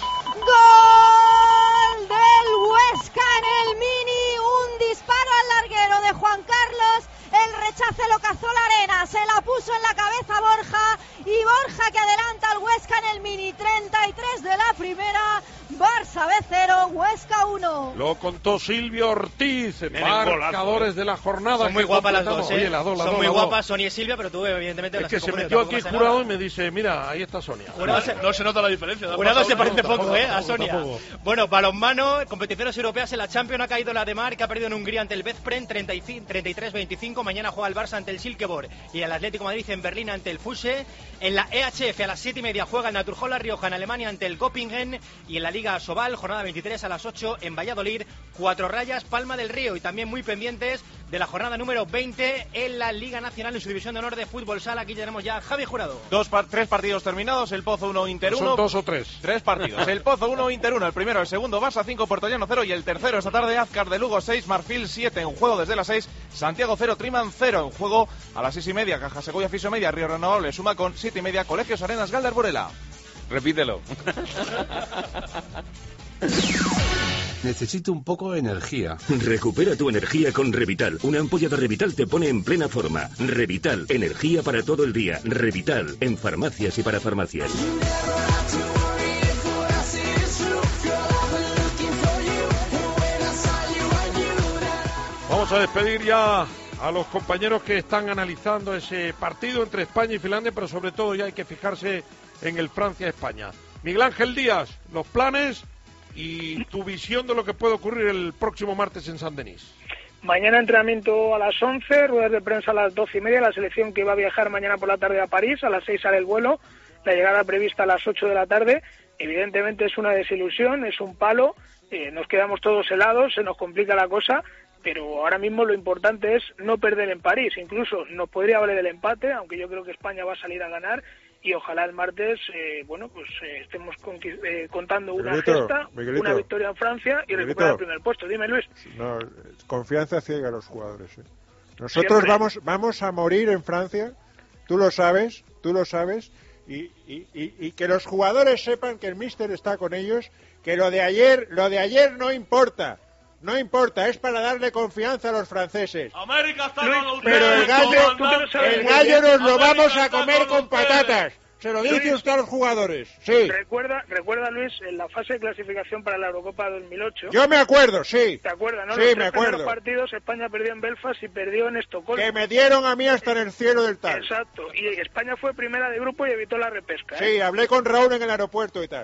Gol del Huesca en el mini. Un disparo al larguero de Juan Carlos. El rechace lo cazó la arena, se la puso en la cabeza Borja y Borja que adelanta al Huesca en el mini. 33 de la primera, Barça B0, Huesca 1. Lo contó Silvio Ortiz, marcadores de la jornada. Son muy guapas las dos, Oye, las dos, son muy guapas, Sonia y Silvia, pero tú evidentemente es las que se metió aquí Jurado y me dice, mira, ahí está Sonia. No se nota la diferencia. Jurado se parece poco, a Sonia. Bueno, balonmano, competiciones europeas en la Champions, ha caído la de Mar, que ha perdido en Hungría ante el Veszprém 33-25. Mañana juega el Barça ante el Silkeborg y el Atlético de Madrid en Berlín ante el Fuse. En la EHF a las 7:30 juega el Naturjola Rioja en Alemania ante el Göppingen. Y en la Liga Sobal, jornada 23 a las 8 en Valladolid, 4 Rayas, Palma del Río. Y también muy pendientes de la jornada número 20 en la Liga Nacional en su división de honor de fútbol sala. Aquí tenemos ya a Javi Jurado. 3 partidos terminados, el Pozo 1, Inter 1. ¿Son 2 o 3? 3 partidos. El Pozo 1, Inter 1. El primero, el segundo, Barça 5, Puertollano 0. Y el tercero esta tarde, Azcar de Lugo 6, Marfil 7. En juego desde las 6, Santiago 0, Triman 0. En juego a las 6:30, Caja Segovia, Fiso Media, Río Renovable, suma con 7:30, Colegios Arenas, Galder, Burela. Repítelo. Necesito un poco de energía. Recupera tu energía con Revital. Una ampolla de Revital te pone en plena forma. Revital, energía para todo el día. Revital, en farmacias y para farmacias. Vamos a despedir ya a los compañeros que están analizando ese partido entre España y Finlandia, pero sobre todo ya hay que fijarse en el Francia-España. Miguel Ángel Díaz, los planes y tu visión de lo que puede ocurrir el próximo martes en Saint-Denis. Mañana entrenamiento a las 11, ruedas de prensa a las 12:30, la selección que va a viajar mañana por la tarde a París, a las 6 sale el vuelo, la llegada prevista a las 8 de la tarde. Evidentemente es una desilusión, es un palo, nos quedamos todos helados, se nos complica la cosa, pero ahora mismo lo importante es no perder en París. Incluso nos podría valer el empate, aunque yo creo que España va a salir a ganar, y ojalá el martes estemos contando una gesta, una victoria en Francia y recuperar el primer puesto. Dime, Luis. No, confianza ciega a los jugadores. Nosotros vamos a morir en Francia, tú lo sabes, y que los jugadores sepan que el míster está con ellos, que lo de ayer no importa. No importa, es para darle confianza a los franceses. América está pero el gallo nos lo vamos a comer con patatas. Se lo dice usted a los jugadores. Sí. Recuerda, Luis, en la fase de clasificación para la Eurocopa 2008. Yo me acuerdo, sí. ¿Te acuerdas, no? Sí, los me acuerdo. Los partidos, España perdió en Belfast y perdió en Estocolmo. Que me dieron a mí hasta en el cielo del tal. Exacto. Y España fue primera de grupo y evitó la repesca. Sí, hablé con Raúl en el aeropuerto y tal.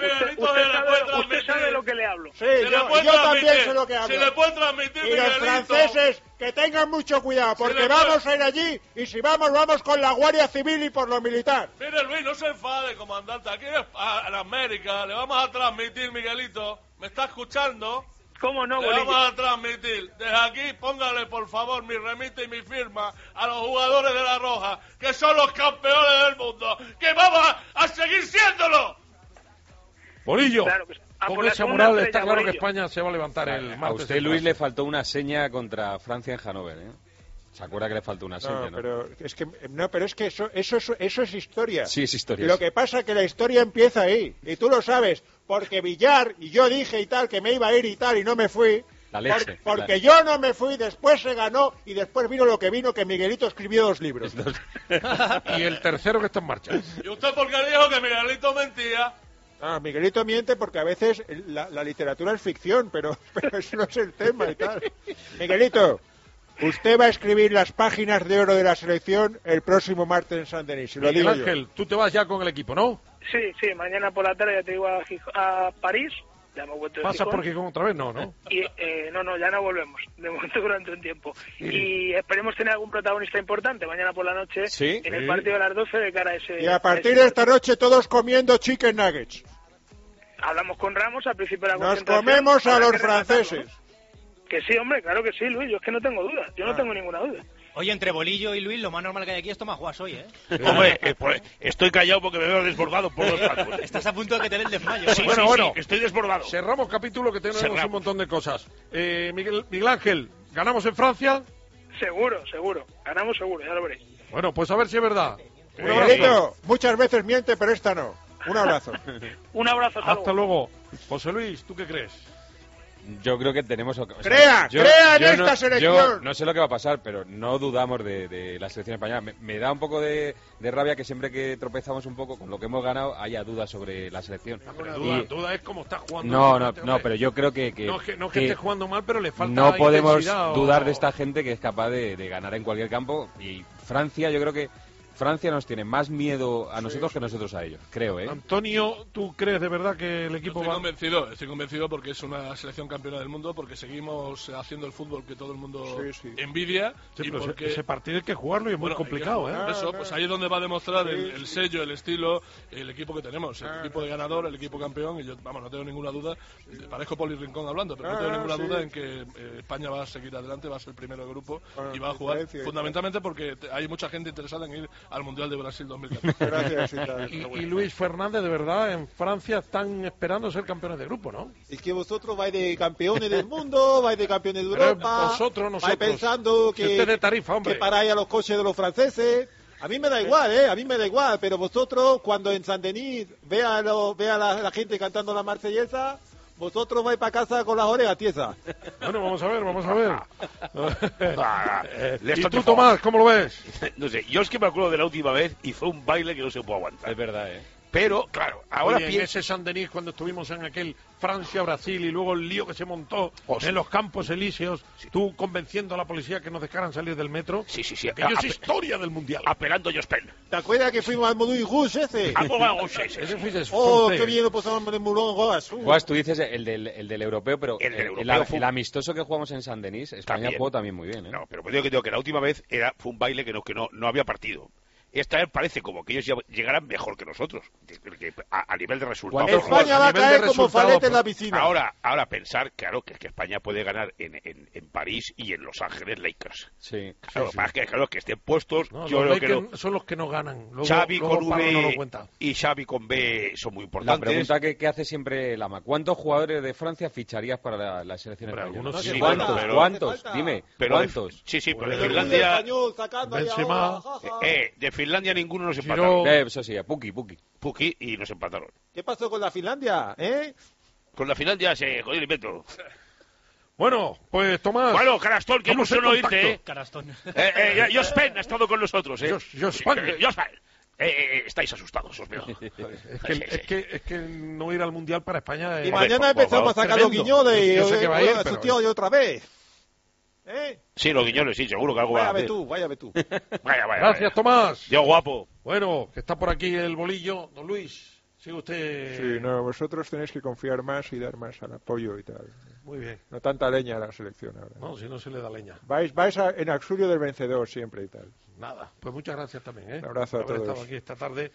Usted sabe lo que le hablo. Sí, yo también sé lo que hablo. Si le puedo transmitir, y los franceses, que tengan mucho cuidado, porque vamos a ir allí, y si vamos con la Guardia Civil y por lo militar. Mire, Luis, no se enfade, comandante. Aquí en América le vamos a transmitir, Miguelito. ¿Me está escuchando? ¿Cómo no, Le vamos a transmitir. Desde aquí, póngale, por favor, mi remite y mi firma a los jugadores de La Roja, que son los campeones del mundo, que vamos a seguir siéndolo. Bolillo. Claro que sí. Con esa moral está claro que España se va a levantar el martes. A usted, Luis, le faltó una seña contra Francia en Hannover, ¿eh? ¿Se acuerda que le faltó una seña? Pero es que eso es historia. Sí, es historia. Y lo que pasa es que la historia empieza ahí. Y tú lo sabes, porque Villar, y yo dije y tal, que me iba a ir y tal, y no me fui. La leche. Porque yo no me fui, después se ganó, y después vino lo que vino, que Miguelito escribió 2 libros. Y el tercero que está en marcha. ¿Y usted por qué dijo que Miguelito mentía? Miguelito miente porque a veces la literatura es ficción, pero eso no es el tema y tal. Miguelito, usted va a escribir las páginas de oro de la selección el próximo martes en Saint-Denis. Miguel Ángel, tú te vas ya con el equipo, ¿no? Sí, mañana por la tarde ya te digo a París. Ya hemos vuelto de ¿Pasa Gijón. por Gijón otra vez? No. Y, no, ya no volvemos. De momento durante un tiempo. Sí. Y esperemos tener algún protagonista importante mañana por la noche en el partido de las 12 de cara a ese... Y a partir de esta noche todos comiendo chicken nuggets. Hablamos con Ramos al principio de la Nos comemos a los franceses. Que sí, hombre, claro que sí, Luis. Yo es que no tengo duda. Yo no tengo ninguna duda. Oye, entre Bolillo y Luis, lo más normal que hay aquí es tomar juas hoy, ¿eh? Hombre, pues, estoy callado porque me veo desbordado por los tacos. Estás a punto de que te dé el desmayo. Sí, bueno, estoy desbordado. Cerramos capítulo, que tenemos un montón de cosas. Miguel Ángel, ¿ganamos en Francia? Seguro. Ganamos seguro, ya lo veréis. Bueno, pues a ver si es verdad. Miguelito, muchas veces miente, pero esta no. Un abrazo. Un abrazo. Hasta luego. José Luis, ¿tú qué crees? Yo creo que tenemos... Crea en esta selección. No sé lo que va a pasar, pero no dudamos de la selección española. Me da un poco de rabia que siempre que tropezamos un poco con lo que hemos ganado haya dudas sobre la selección. Duda es cómo está jugando. No, pero yo creo que no es que esté jugando mal, pero le falta no podemos intensidad dudar de esta gente que es capaz de ganar en cualquier campo. Y Francia, yo creo que Francia nos tiene más miedo a nosotros que nosotros a ellos, creo, ¿eh? Antonio, ¿tú crees de verdad que el equipo Estoy convencido porque es una selección campeona del mundo, porque seguimos haciendo el fútbol que todo el mundo envidia. Sí, pero ese partido hay que jugarlo y es muy complicado, ¿eh? Por eso, pues ahí es donde va a demostrar el sello, el estilo, el equipo que tenemos, el equipo de ganador, el equipo campeón, y yo, no tengo ninguna duda, parezco Poli Rincón hablando, pero no tengo ninguna duda en que España va a seguir adelante, va a ser el primero de grupo y va a jugar fundamentalmente porque hay mucha gente interesada en ir al Mundial de Brasil 2014. Gracias, y Luis Fernández, de verdad, en Francia están esperando ser campeones de grupo, ¿no? Es que vosotros vais de campeones del mundo, vais de campeones de Europa, nosotros vais pensando que, usted de Tarifa, hombre, que paráis a los coches de los franceses. A mí me da igual, a mí me da igual, pero vosotros cuando en Saint-Denis vea la gente cantando la marsellesa, vosotros vais para casa con las orejas tiesas. Bueno, vamos a ver. ¿Y tú, Tomás, cómo lo ves? No sé, yo es que me acuerdo de la última vez y fue un baile que no se puede aguantar. Es verdad, Pero, claro, ahora en ese Saint-Denis, cuando estuvimos en aquel Francia-Brasil y luego el lío que se montó en los Campos Elíseos, tú convenciendo a la policía que nos dejaran salir del metro. Sí. Aquello es historia del Mundial. Apelando a Jospen. ¿Te acuerdas que fuimos al Moulin Rouge ese? Ese fuiste qué bien lo pasamos en el Moulin Rouge. Juan, tú dices el del europeo, pero el amistoso que jugamos en Saint-Denis, España jugó también muy bien, ¿eh? No, pero pues digo que la última vez fue un baile que no había partido. Esta vez parece como que ellos llegarán mejor que nosotros, a nivel de resultados. España va a caer como falete en la piscina. Ahora pensar, claro, que España puede ganar en París y en Los Ángeles Lakers. Sí. Claro, más que estén puestos, yo creo que no. Son los que no ganan. Xavi con V y Xavi con B son muy importantes. La pregunta que hace siempre Lama, ¿cuántos jugadores de Francia ficharías para la selección española? Sí, ¿Cuántos? Dime, ¿cuántos? Sí, pero de Finlandia... Benzema... De Finlandia ninguno nos empataron. Eso sí, Puki y nos empataron. ¿Qué pasó con la Finlandia, Con la Finlandia se jodió el invento. Bueno, pues Tomás... Bueno, Carastón, que ilusión oírte, ¿eh? Carastón. Jospen ha estado con nosotros, ¿eh? Jospen. Estáis asustados, os veo. Es que no ir al Mundial para España... Y mañana empezamos a sacar los guiñoles y tío, y otra vez. Sí, los guiñones, sí, seguro que algo va a hacer. Vaya tú. Vaya. Gracias, Tomás. Dios guapo. Bueno, que está por aquí el bolillo. Don Luis, sigue usted... Sí, no, vosotros tenéis que confiar más y dar más al apoyo y tal. Muy bien. No tanta leña a la selección ahora. No, si no se le da leña. Vais en auxilio del vencedor siempre y tal. Nada, pues muchas gracias también, ¿eh? Un abrazo a todos. Estado aquí esta tarde.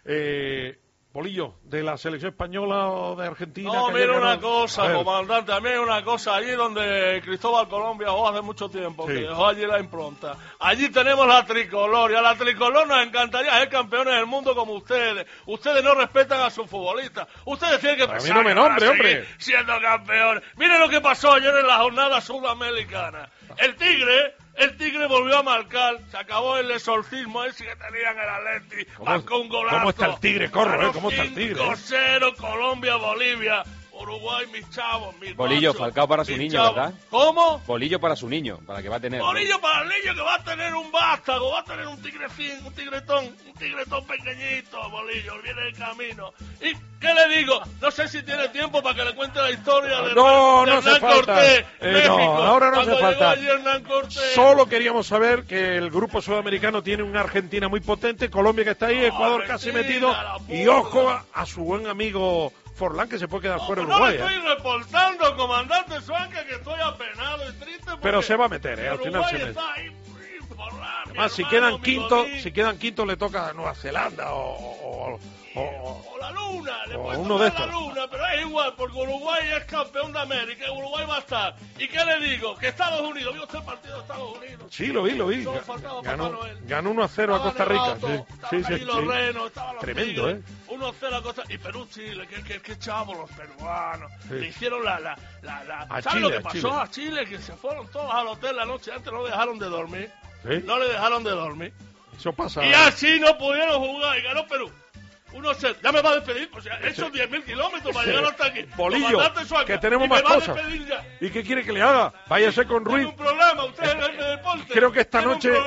Bolillo, ¿de la selección española o de Argentina? No, mira una cosa, comandante, a mí una cosa, allí donde Cristóbal Colón viajó hace mucho tiempo, que dejó allí la impronta. Allí tenemos la tricolor, y a la tricolor nos encantaría ser campeones del mundo como ustedes. Ustedes no respetan a sus futbolistas. Ustedes tienen que pensar a mí no me nombre, hombre. Siendo campeones. Miren lo que pasó ayer en la jornada sudamericana. El Tigre volvió a marcar, se acabó el exorcismo ese que tenían el Atleti, marcó un golazo. ¿Cómo está el Tigre? ¿Cómo está el Tigre? 5-0, Colombia, Bolivia, Uruguay, mis chavos, mis Bolillo, machos, Falcao para su niño, chavos. ¿verdad? ¿Cómo? Bolillo para su niño, para que va a tener. Bolillo para el niño que va a tener un vástago, va a tener un tigretón pequeñito, Bolillo, viene de camino. ¿Y qué le digo? No sé si tiene tiempo para que le cuente la historia de Hernán Cortés, México. Ahora no hace falta. Allí Hernán Cortés. Solo queríamos saber que el grupo sudamericano tiene una Argentina muy potente, Colombia que está ahí, Ecuador casi metido, y ojo a su buen amigo Forlán, que se puede quedar fuera de Uruguay. No le estoy reportando, comandante Suárez, que estoy apenado y triste. Pero se va a meter, al final se mete. Además, si quedan quintos, le toca a Nueva Zelanda o la Luna, le puede uno de tocar la Luna, pero es igual, porque Uruguay es campeón de América, Uruguay va a estar. ¿Y qué le digo? Que Estados Unidos, ¿vio usted el partido de Estados Unidos? Sí, lo vi. Ganó 1-0 a Costa Rica. Sí. Los renos, tremendo, 1-0 a Costa Rica. Y Perú-Chile, qué chavos los peruanos. Sí. Le hicieron la ¿sabes Chile, lo que pasó a Chile? Que se fueron todos al hotel la noche antes, no le dejaron de dormir. ¿Sí? No le dejaron de dormir. Eso pasa. Y así no pudieron jugar y ganó Perú. Ya me va a despedir, pues he hecho 10.000 kilómetros para llegar hasta aquí. Bolillo, que tenemos más cosas. ¿Y qué quiere que le haga? Váyase con Ruiz. Un programa, usted es el deporte. Creo que esta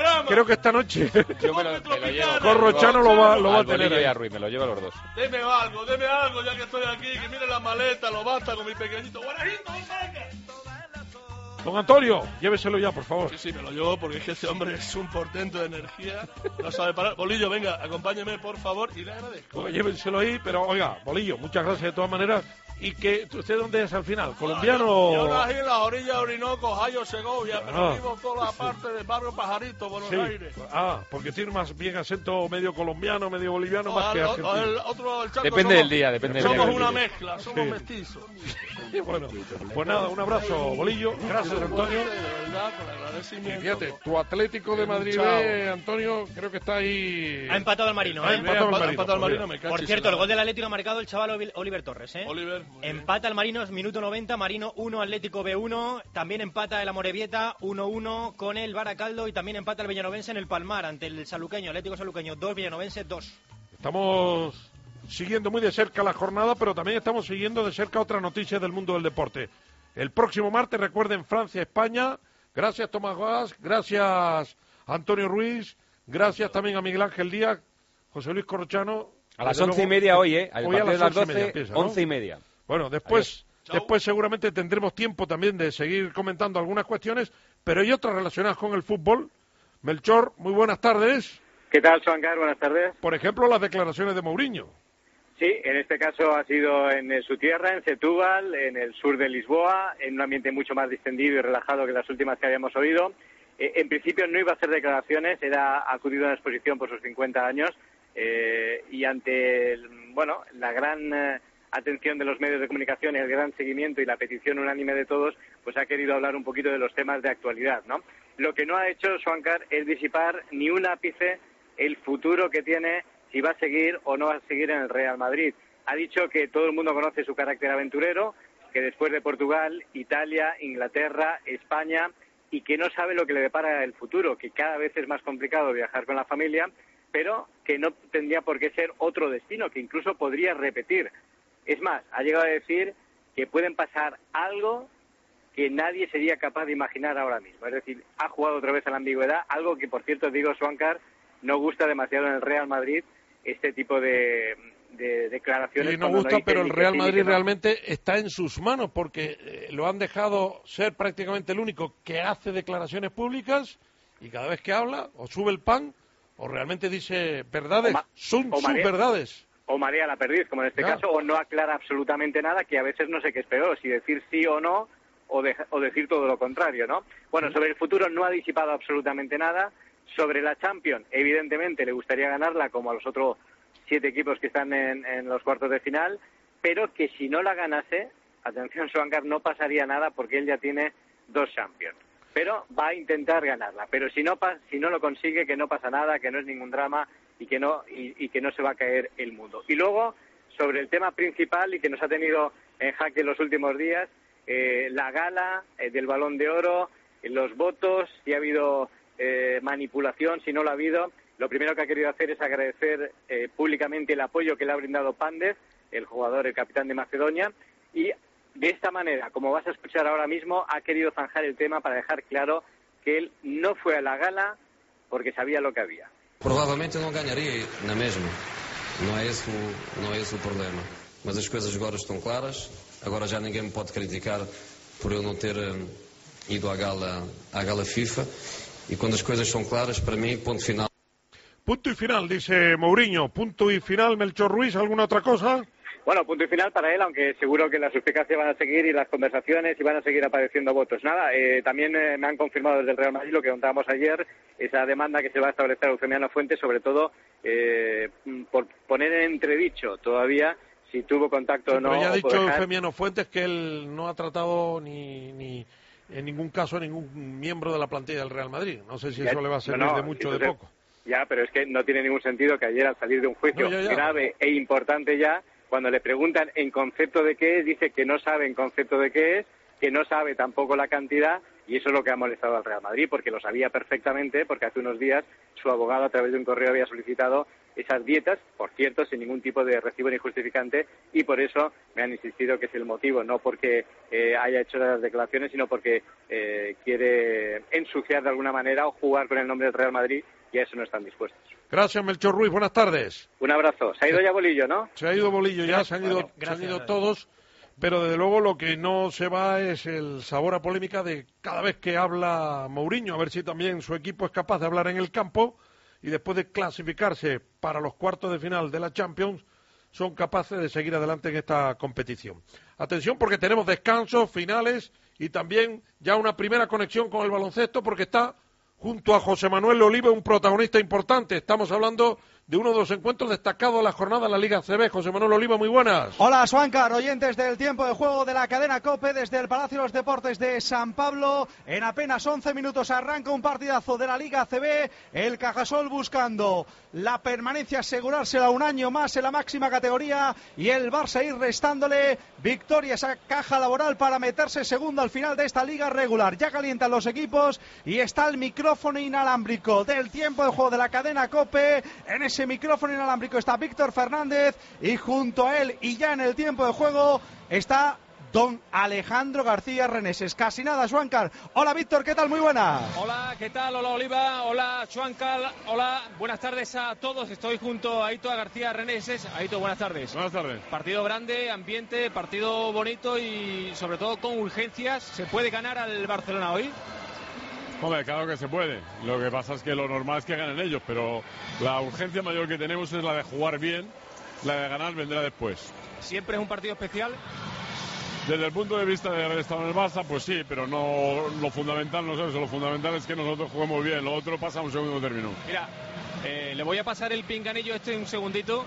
noche yo me lo llevo. Corrochano lo va a tener ahí. A Ruiz, me lo llevo a los dos. Deme algo, ya que estoy aquí, que mire la maleta, lo basta con mi pequeñito. Guarajito, saca. Don Antonio, lléveselo ya, por favor. Sí, me lo llevo porque es que este hombre es un portento de energía. No sabe parar. Bolillo, venga, acompáñeme, por favor, y le agradezco. Pues llévenselo ahí, pero oiga, Bolillo, muchas gracias de todas maneras. ¿Y que usted dónde es al final? ¿Colombiano? Yo nací en las orillas de Orinoco, Ohio, Segovia, pero vivo toda la parte del barrio Pajarito, Buenos Aires. Porque tiene más bien acento medio colombiano, medio boliviano, más que argentino. El depende del día, somos una mezcla, somos mestizos. Bueno, pues nada, un abrazo, Bolillo. Gracias, Antonio. De verdad, con agradecimiento. Fíjate, tu Atlético de Madrid, Antonio, creo que está ahí. Ha empatado el Marino. Ha empatado el Marino. Por cierto, el gol del Atlético ha marcado el chaval Oliver Torres. Oliver. Empata el Marino, minuto 90, Marino 1, Atlético B1. También empata el Amorebieta 1-1 con el Baracaldo y también empata el Villanovense en el Palmar ante el Saluqueño, Atlético Saluqueño 2, Villanovense 2. Estamos siguiendo muy de cerca la jornada, pero también estamos siguiendo de cerca otras noticias del mundo del deporte. El próximo martes, recuerden, Francia-España. Gracias, Tomás Guas. Gracias, Antonio Ruiz. Gracias también a Miguel Ángel Díaz, José Luis Corrochano. A las 11:30 hoy, ¿eh? Hoy a las 12, 11:30. Bueno, después seguramente tendremos tiempo también de seguir comentando algunas cuestiones, pero hay otras relacionadas con el fútbol. Melchor, muy buenas tardes. ¿Qué tal, Suancar? Buenas tardes. Por ejemplo, las declaraciones de Mourinho. Sí, en este caso ha sido en su tierra, en Setúbal, en el sur de Lisboa, en un ambiente mucho más distendido y relajado que las últimas que habíamos oído. En principio no iba a hacer declaraciones, era acudido a una exposición por sus 50 años y ante la gran atención de los medios de comunicación y el gran seguimiento y la petición unánime de todos, pues ha querido hablar un poquito de los temas de actualidad, ¿no? Lo que no ha hecho Suancar es disipar ni un ápice el futuro que tiene, si va a seguir o no va a seguir en el Real Madrid. Ha dicho que todo el mundo conoce su carácter aventurero, que después de Portugal, Italia, Inglaterra, España, y que no sabe lo que le depara el futuro, que cada vez es más complicado viajar con la familia, pero que no tendría por qué ser otro destino, que incluso podría repetir. Es más, ha llegado a decir que pueden pasar algo que nadie sería capaz de imaginar ahora mismo. Es decir, ha jugado otra vez a la ambigüedad, algo que, por cierto, digo, Suancar, no gusta demasiado en el Real Madrid, este tipo de declaraciones. Sí, no gusta, pero el Real Madrid realmente está en sus manos, porque lo han dejado ser prácticamente el único que hace declaraciones públicas y cada vez que habla, o sube el pan, o realmente dice verdades, son sus verdades. O marea la perdiz, como en este caso, o no aclara absolutamente nada, que a veces no sé qué es peor, si decir sí o no, o decir todo lo contrario, ¿no? Bueno, sobre el futuro no ha disipado absolutamente nada. Sobre la Champions, evidentemente le gustaría ganarla como a los otros 7 equipos que están en los cuartos de final, pero que si no la ganase, atención Suancar, no pasaría nada porque él ya tiene 2 Champions. Pero va a intentar ganarla. Pero si no lo consigue, que no pasa nada, que no es ningún drama y que no se va a caer el mundo. Y luego, sobre el tema principal y que nos ha tenido en jaque en los últimos días, la gala del Balón de Oro, los votos, si ha habido manipulación, si no lo ha habido. Lo primero que ha querido hacer es agradecer públicamente el apoyo que le ha brindado Pandev, el jugador, el capitán de Macedonia, y de esta manera, como vas a escuchar ahora mismo, ha querido zanjar el tema para dejar claro que él no fue a la gala porque sabía lo que había. Provavelmente não ganharia na mesma, não é esse o problema, mas as coisas agora estão claras, agora já ninguém me pode criticar por eu não ter ido à gala FIFA, y cuando las cosas son claras, para mí, punto final. Punto y final, dice Mourinho. Punto y final, Melchor Ruiz. ¿Alguna otra cosa? Bueno, punto y final para él, aunque seguro que las suspicacias van a seguir y las conversaciones y van a seguir apareciendo votos. Nada, también me han confirmado desde el Real Madrid lo que contábamos ayer, esa demanda que se va a establecer a Eufemiano Fuentes, sobre todo por poner en entredicho todavía si tuvo contacto o no. Pero ya ha dicho Eufemiano Fuentes que él no ha tratado ni en ningún caso a ningún miembro de la plantilla del Real Madrid. No sé si eso le va a servir de mucho o de poco. Ya, pero es que no tiene ningún sentido que ayer, al salir de un juicio grave e importante ya, cuando le preguntan en concepto de qué es, dice que no sabe en concepto de qué es, que no sabe tampoco la cantidad, Y eso es lo que ha molestado al Real Madrid, porque lo sabía perfectamente, porque hace unos días su abogado a través de un correo había solicitado esas dietas, por cierto, sin ningún tipo de recibo ni justificante, y por eso me han insistido que es el motivo, no porque haya hecho las declaraciones, sino porque quiere ensuciar de alguna manera o jugar con el nombre del Real Madrid, y a eso no están dispuestos. Gracias, Melchor Ruiz, buenas tardes. Un abrazo. Se ha ido ya Bolillo, ¿no? Se ha ido Bolillo ya, se han ido todos. Pero desde luego lo que no se va es el sabor a polémica de cada vez que habla Mourinho, a ver si también su equipo es capaz de hablar en el campo y después de clasificarse para los cuartos de final de la Champions, son capaces de seguir adelante en esta competición. Atención porque tenemos descansos, finales y también ya una primera conexión con el baloncesto porque está junto a José Manuel Oliva, un protagonista importante. Estamos hablando de uno de los encuentros destacados de la jornada en la Liga ACB. José Manuel Oliva, muy buenas. Hola, Suáncar, oyentes del tiempo de juego de la cadena COPE desde el Palacio de los Deportes de San Pablo. En apenas 11 minutos arranca un partidazo de la Liga ACB. El Cajasol buscando la permanencia, asegurársela un año más en la máxima categoría y el Barça ir restándole victoria esa caja laboral para meterse segundo al final de esta liga regular. Ya calientan los equipos y está el micrófono inalámbrico del tiempo de juego de la cadena COPE. En ese micrófono inalámbrico está Víctor Fernández y junto a él y ya en el tiempo de juego está don Alejandro García Reneses. Casi nada, Suáncar. Hola, Víctor, ¿qué tal? Muy buenas. Hola, ¿qué tal? Hola, Oliva. Hola, Suáncar. Hola, buenas tardes a todos. Estoy junto a Aito García Reneses. Aito, buenas tardes. Buenas tardes. Partido grande, ambiente, partido bonito y sobre todo con urgencias. ¿Se puede ganar al Barcelona hoy? Hombre, claro que se puede. Lo que pasa es que lo normal es que ganen ellos, pero la urgencia mayor que tenemos es la de jugar bien, la de ganar vendrá después. ¿Siempre es un partido especial? Desde el punto de vista de haber estado en el Barça, pues sí, pero no, lo fundamental no es eso, lo fundamental es que nosotros juguemos bien, lo otro pasa a un segundo término. Mira, le voy a pasar el pinganillo un segundito.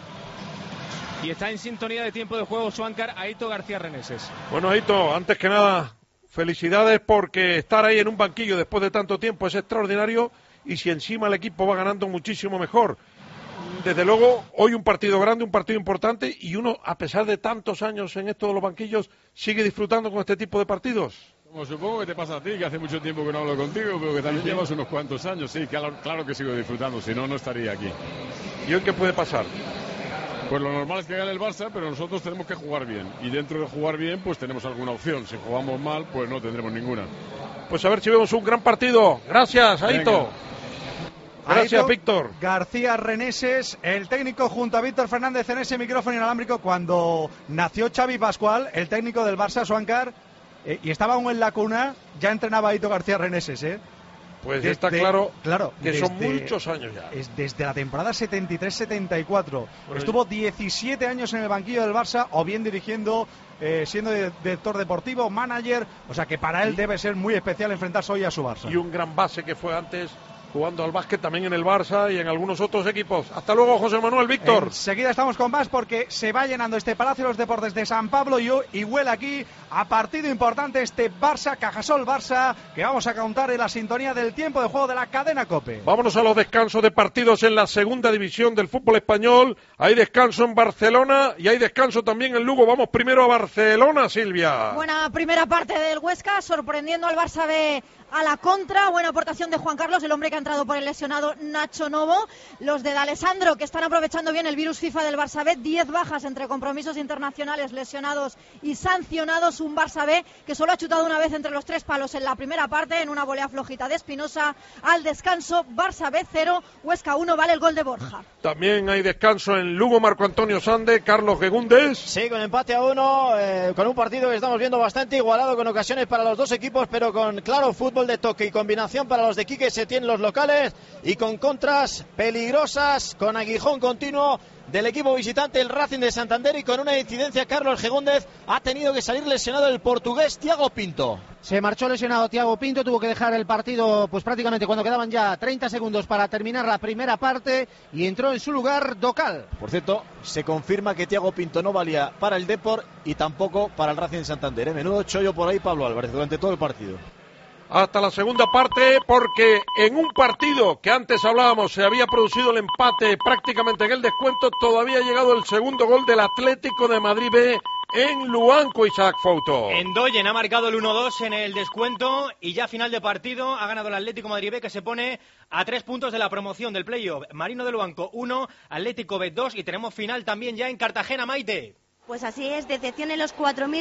Y está en sintonía de tiempo de juego Suáncar, Aito García Reneses. Bueno, Aito, antes que nada, felicidades porque estar ahí en un banquillo después de tanto tiempo es extraordinario y si encima el equipo va ganando muchísimo mejor. Desde luego, hoy un partido grande, un partido importante y uno, a pesar de tantos años en esto de los banquillos, sigue disfrutando con este tipo de partidos. Como supongo que te pasa a ti, que hace mucho tiempo que no hablo contigo, pero que también llevas unos cuantos años. Sí, claro que sigo disfrutando, si no, no estaría aquí. ¿Y hoy qué puede pasar? Pues lo normal es que gane el Barça, pero nosotros tenemos que jugar bien. Y dentro de jugar bien, pues tenemos alguna opción. Si jugamos mal, pues no tendremos ninguna. Pues a ver si vemos un gran partido. Gracias, Aito. Venga. Gracias, Aito Víctor. García Reneses, el técnico junto a Víctor Fernández en ese micrófono inalámbrico. Cuando nació Xavi Pascual, el técnico del Barça, Suáncar, y estaba aún en la cuna, ya entrenaba a Aito García Reneses, Pues está claro que son muchos años ya. Desde la temporada 73-74. Estuvo 17 años en el banquillo del Barça, o bien dirigiendo, siendo director deportivo, manager. O sea que para él debe ser muy especial enfrentarse hoy a su Barça. Y un gran base que fue antes jugando al básquet también en el Barça y en algunos otros equipos. Hasta luego, José Manuel. Víctor. Enseguida estamos con más porque se va llenando este Palacio de los Deportes de San Pablo y huele aquí a partido importante este Barça, Cajasol Barça, que vamos a contar en la sintonía del tiempo de juego de la cadena COPE. Vámonos a los descansos de partidos en la segunda división del fútbol español. Hay descanso en Barcelona y hay descanso también en Lugo. Vamos primero a Barcelona, Silvia. Buena primera parte del Huesca, sorprendiendo al Barça B a la contra. Buena aportación de Juan Carlos, el hombre que ha entrado por el lesionado Nacho Novo. Los de D'Alessandro, que están aprovechando bien el virus FIFA del Barça B. 10 bajas entre compromisos internacionales, lesionados y sancionados. Un Barça B que solo ha chutado una vez entre los 3 palos en la primera parte, en una volea flojita de Espinosa. Al descanso, Barça B 0, Huesca 1, vale el gol de Borja. También hay descanso en Lugo, Marco Antonio Sande, Carlos Gegúndez. Sí, con empate a 1, con un partido que estamos viendo bastante igualado, con ocasiones para los dos equipos, pero con claro fútbol de toque y combinación para los de Quique Setién, los locales, y con contras peligrosas, con aguijón continuo del equipo visitante, el Racing de Santander, y con una incidencia. Carlos Gegúndez ha tenido que salir lesionado el portugués Thiago Pinto. Se marchó lesionado Thiago Pinto, tuvo que dejar el partido pues prácticamente cuando quedaban ya 30 segundos para terminar la primera parte, y entró en su lugar Docal. Por cierto, se confirma que Thiago Pinto no valía para el Depor y tampoco para el Racing de Santander. Menudo chollo por ahí Pablo Álvarez durante todo el partido. Hasta la segunda parte, porque en un partido que antes hablábamos se había producido el empate prácticamente en el descuento, todavía ha llegado el segundo gol del Atlético de Madrid B en Luanco, Isaac Fouto. Endoyen ha marcado el 1-2 en el descuento y ya a final de partido ha ganado el Atlético Madrid B, que se pone a 3 puntos de la promoción del playoff. Marino de Luanco 1, Atlético B 2 y tenemos final también ya en Cartagena, Maite. Pues así es, decepción en los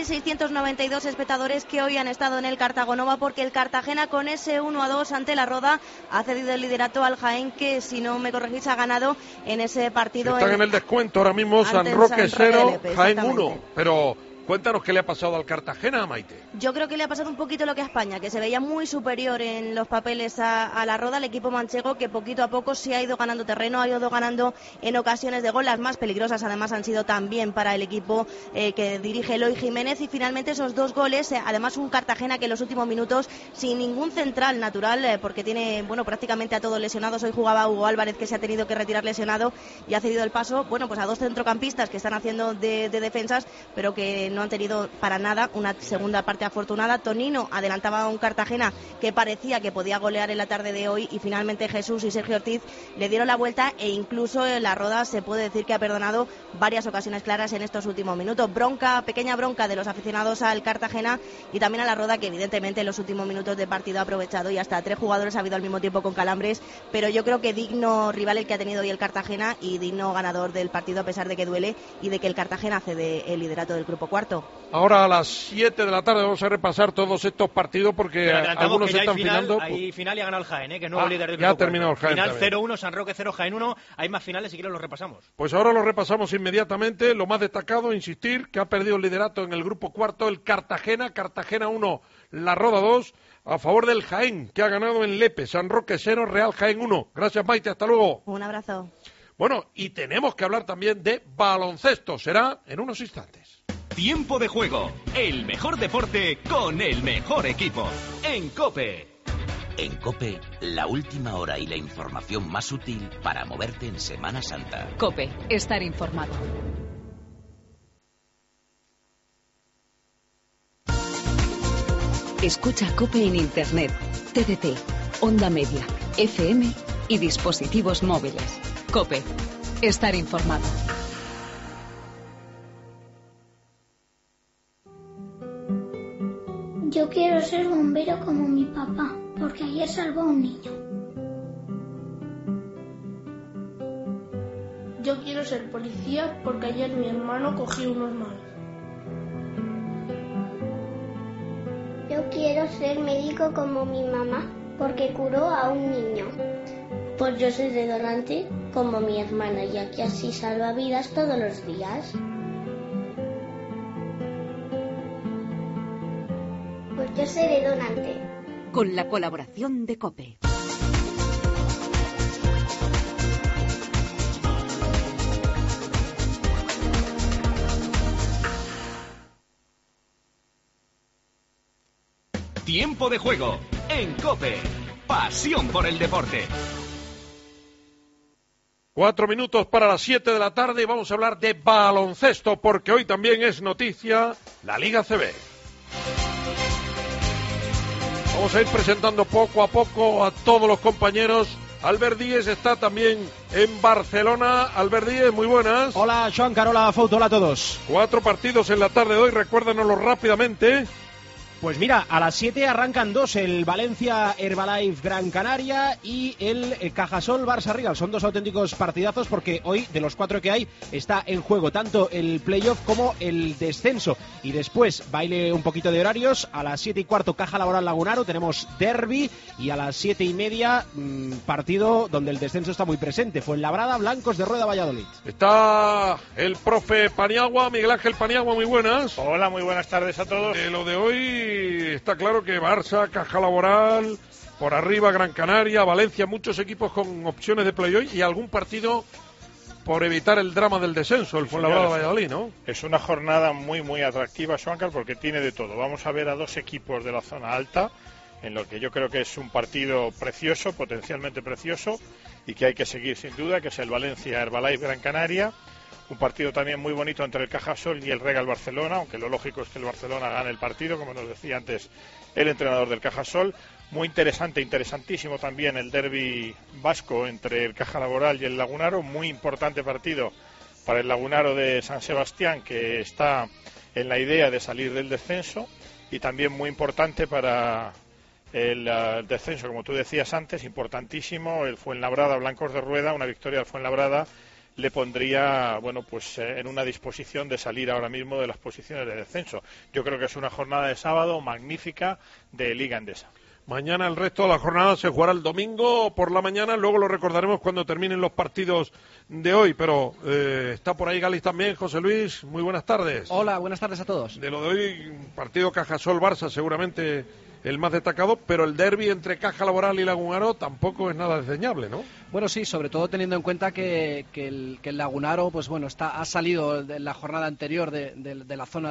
4.692 espectadores que hoy han estado en el Cartagonova, porque el Cartagena con ese 1-2 ante la Roda ha cedido el liderato al Jaén, que si no me corregís ha ganado en ese partido. Están en el descuento ahora mismo San Roque 0, Jaén 1, pero cuéntanos qué le ha pasado al Cartagena, Maite. Yo creo que le ha pasado un poquito lo que a España, que se veía muy superior en los papeles a la Roda, el equipo manchego, que poquito a poco sí ha ido ganando terreno, ha ido ganando en ocasiones de gol. Las más peligrosas además han sido también para el equipo que dirige Eloy Jiménez, y finalmente esos 2 goles, además un Cartagena que en los últimos minutos sin ningún central natural, porque tiene prácticamente a todos lesionados. Hoy jugaba Hugo Álvarez, que se ha tenido que retirar lesionado y ha cedido el paso pues a 2 centrocampistas que están haciendo de defensas, pero que no han tenido para nada una segunda parte afortunada. Tonino adelantaba a un Cartagena que parecía que podía golear en la tarde de hoy, y finalmente Jesús y Sergio Ortiz le dieron la vuelta, e incluso la Roda se puede decir que ha perdonado varias ocasiones claras en estos últimos minutos. Pequeña bronca de los aficionados al Cartagena y también a la Roda, que evidentemente en los últimos minutos de partido ha aprovechado, y hasta 3 jugadores ha habido al mismo tiempo con calambres, pero yo creo que digno rival el que ha tenido hoy el Cartagena y digno ganador del partido, a pesar de que duele y de que el Cartagena cede el liderato del grupo cuarto. Ahora a las 7 de la tarde vamos a repasar todos estos partidos, porque algunos se están finalizando. Hay final y ha ganado el Jaén, que es nuevo líder del grupo. Ya ha terminado el Jaén. Final 0-1, San Roque 0, Jaén 1. Hay más finales, si quieres los repasamos. Pues ahora los repasamos inmediatamente. Lo más destacado, insistir, que ha perdido el liderato en el grupo cuarto el Cartagena 1, La Roda 2, a favor del Jaén, que ha ganado en Lepe. San Roque 0, Real Jaén 1. Gracias, Maite, hasta luego. Un abrazo. Bueno, y tenemos que hablar también de baloncesto. Será en unos instantes. Tiempo de juego, el mejor deporte con el mejor equipo, en COPE. En COPE, la última hora y la información más útil para moverte en Semana Santa. COPE, estar informado. Escucha COPE en Internet, TDT, Onda Media, FM y dispositivos móviles. COPE, estar informado. Yo quiero ser bombero como mi papá, porque ayer salvó a un niño. Yo quiero ser policía porque ayer mi hermano cogió unos malos. Yo quiero ser médico como mi mamá, porque curó a un niño. Pues yo soy de donante como mi hermana, ya que así salva vidas todos los días. Pues yo seré donante. Con la colaboración de COPE. Tiempo de juego, en COPE. Pasión por el deporte. 4 minutos para las 7 de la tarde y vamos a hablar de baloncesto, porque hoy también es noticia la Liga CB. Vamos a ir presentando poco a poco a todos los compañeros. Albert Díez está también en Barcelona. Albert Díez, muy buenas. Hola, Joan Carola, Fouto, hola a todos. 4 partidos en la tarde de hoy, recuérdanoslo rápidamente. Pues mira, a las 7 arrancan 2, el Valencia Herbalife Gran Canaria y el Cajasol Barça Real. Son 2 auténticos partidazos, porque hoy, de los 4 que hay, está en juego tanto el playoff como el descenso. Y después, baile un poquito de horarios, a las 7:15 Caja Laboral Lagunaro, tenemos derbi, y a las 7:30 partido donde el descenso está muy presente, Fuenlabrada Blancos de Rueda Valladolid. Está el profe Paniagua, Miguel Ángel Paniagua, muy buenas. Hola, muy buenas tardes a todos. De lo de hoy está claro que Barça, Caja Laboral, por arriba Gran Canaria, Valencia, muchos equipos con opciones de playoff y algún partido por evitar el drama del descenso, el Fuenlabrada Valladolid, ¿no? Es una jornada muy, muy atractiva, Joan, porque tiene de todo. Vamos a ver a 2 equipos de la zona alta, en lo que yo creo que es un partido precioso, potencialmente precioso, y que hay que seguir sin duda, que es el Valencia Herbalife Gran Canaria. Un partido también muy bonito entre el Cajasol y el Regal Barcelona, aunque lo lógico es que el Barcelona gane el partido, como nos decía antes el entrenador del Cajasol. Muy interesante, interesantísimo también el derbi vasco entre el Caja Laboral y el Lagunaro. Muy importante partido para el Lagunaro de San Sebastián, que está en la idea de salir del descenso, y también muy importante para el descenso, como tú decías antes, importantísimo, el Fuenlabrada, Blancos de Rueda, una victoria del Fuenlabrada le pondría, bueno, pues en una disposición de salir ahora mismo de las posiciones de descenso. Yo creo que es una jornada de sábado magnífica de Liga Endesa. Mañana el resto de la jornada se jugará el domingo por la mañana, luego lo recordaremos cuando terminen los partidos de hoy, pero está por ahí Galis también. José Luis, muy buenas tardes. Hola, buenas tardes a todos. De lo de hoy, partido Cajasol-Barça seguramente el más destacado, pero el derbi entre Caja Laboral y Lagunaro tampoco es nada desdeñable, ¿no? Bueno, sí, sobre todo teniendo en cuenta que el Lagunaro, pues bueno, ha salido de la jornada anterior de la zona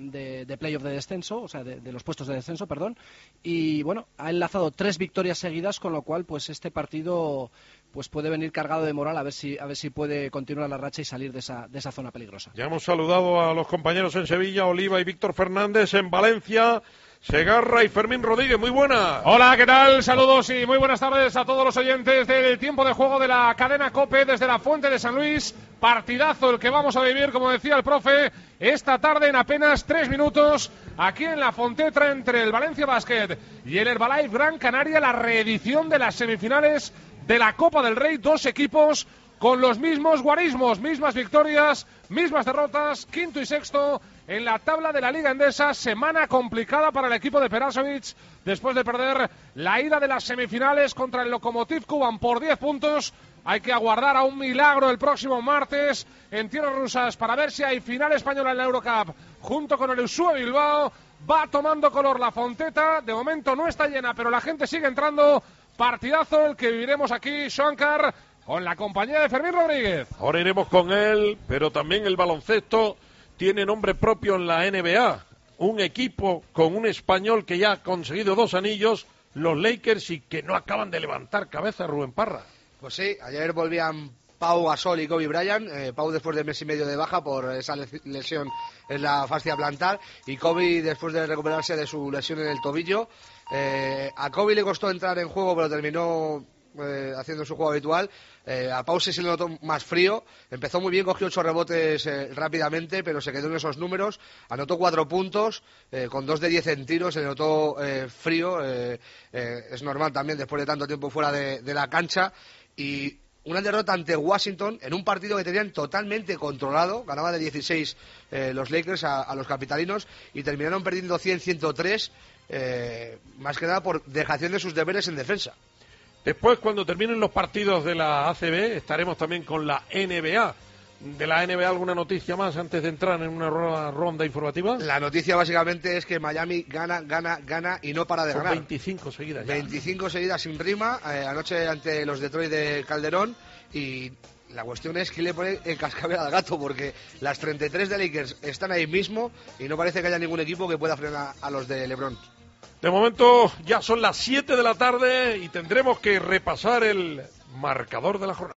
de playoff de descenso, o sea, de los puestos de descenso, perdón, y bueno, ha enlazado 3 victorias seguidas, con lo cual, pues este partido pues puede venir cargado de moral, a ver si puede continuar la racha y salir de esa zona peligrosa. Ya hemos saludado a los compañeros en Sevilla, Oliva y Víctor Fernández, en Valencia, Segarra y Fermín Rodríguez. Muy buenas. Hola, ¿qué tal? Saludos y muy buenas tardes a todos los oyentes del tiempo de juego de la cadena COPE desde la Fuente de San Luis. Partidazo el que vamos a vivir, como decía el profe, esta tarde en apenas 3 minutos aquí en la Fontetra, entre el Valencia Basket y el Herbalife Gran Canaria, la reedición de las semifinales de la Copa del Rey. 2 equipos con los mismos guarismos, mismas victorias, mismas derrotas, quinto y sexto en la tabla de la Liga Endesa. Semana complicada para el equipo de Perasovic después de perder la ida de las semifinales contra el Lokomotiv Kuban por 10 puntos. Hay que aguardar a un milagro el próximo martes en tierras rusas para ver si hay final española en la Eurocup junto con el Usue Bilbao. Va tomando color la Fonteta, de momento no está llena, pero la gente sigue entrando. Partidazo el que viviremos aquí, Shankar, con la compañía de Fermín Rodríguez. Ahora iremos con él, pero también el baloncesto tiene nombre propio en la NBA. Un equipo con un español que ya ha conseguido 2 anillos, los Lakers, y que no acaban de levantar cabeza, Rubén Parra. Pues sí, ayer volvían Pau Gasol y Kobe Bryant. Pau después de mes y medio de baja por esa lesión en la fascia plantar, y Kobe después de recuperarse de su lesión en el tobillo. A Kobe le costó entrar en juego, pero terminó haciendo su juego habitual. A Pau se le notó más frío, empezó muy bien, cogió 8 rebotes rápidamente, pero se quedó en esos números, anotó 4 puntos, con 2 de 10 en tiros, se le notó frío, es normal también después de tanto tiempo fuera de la cancha, y una derrota ante Washington en un partido que tenían totalmente controlado. Ganaban de 16 los Lakers a los capitalinos y terminaron perdiendo 100-103, más que nada por dejación de sus deberes en defensa. Después, cuando terminen los partidos de la ACB, estaremos también con la NBA. ¿De la NBA alguna noticia más antes de entrar en una ronda informativa? La noticia básicamente es que Miami gana y no para de ganar. 25 seguidas ya. 25 seguidas sin rima, anoche ante los Detroit de Calderón, y la cuestión es quién le pone el cascabel al gato, porque las 33 de Lakers están ahí mismo y no parece que haya ningún equipo que pueda frenar a los de LeBron. De momento ya son las 7 de la tarde y tendremos que repasar el marcador de la jornada.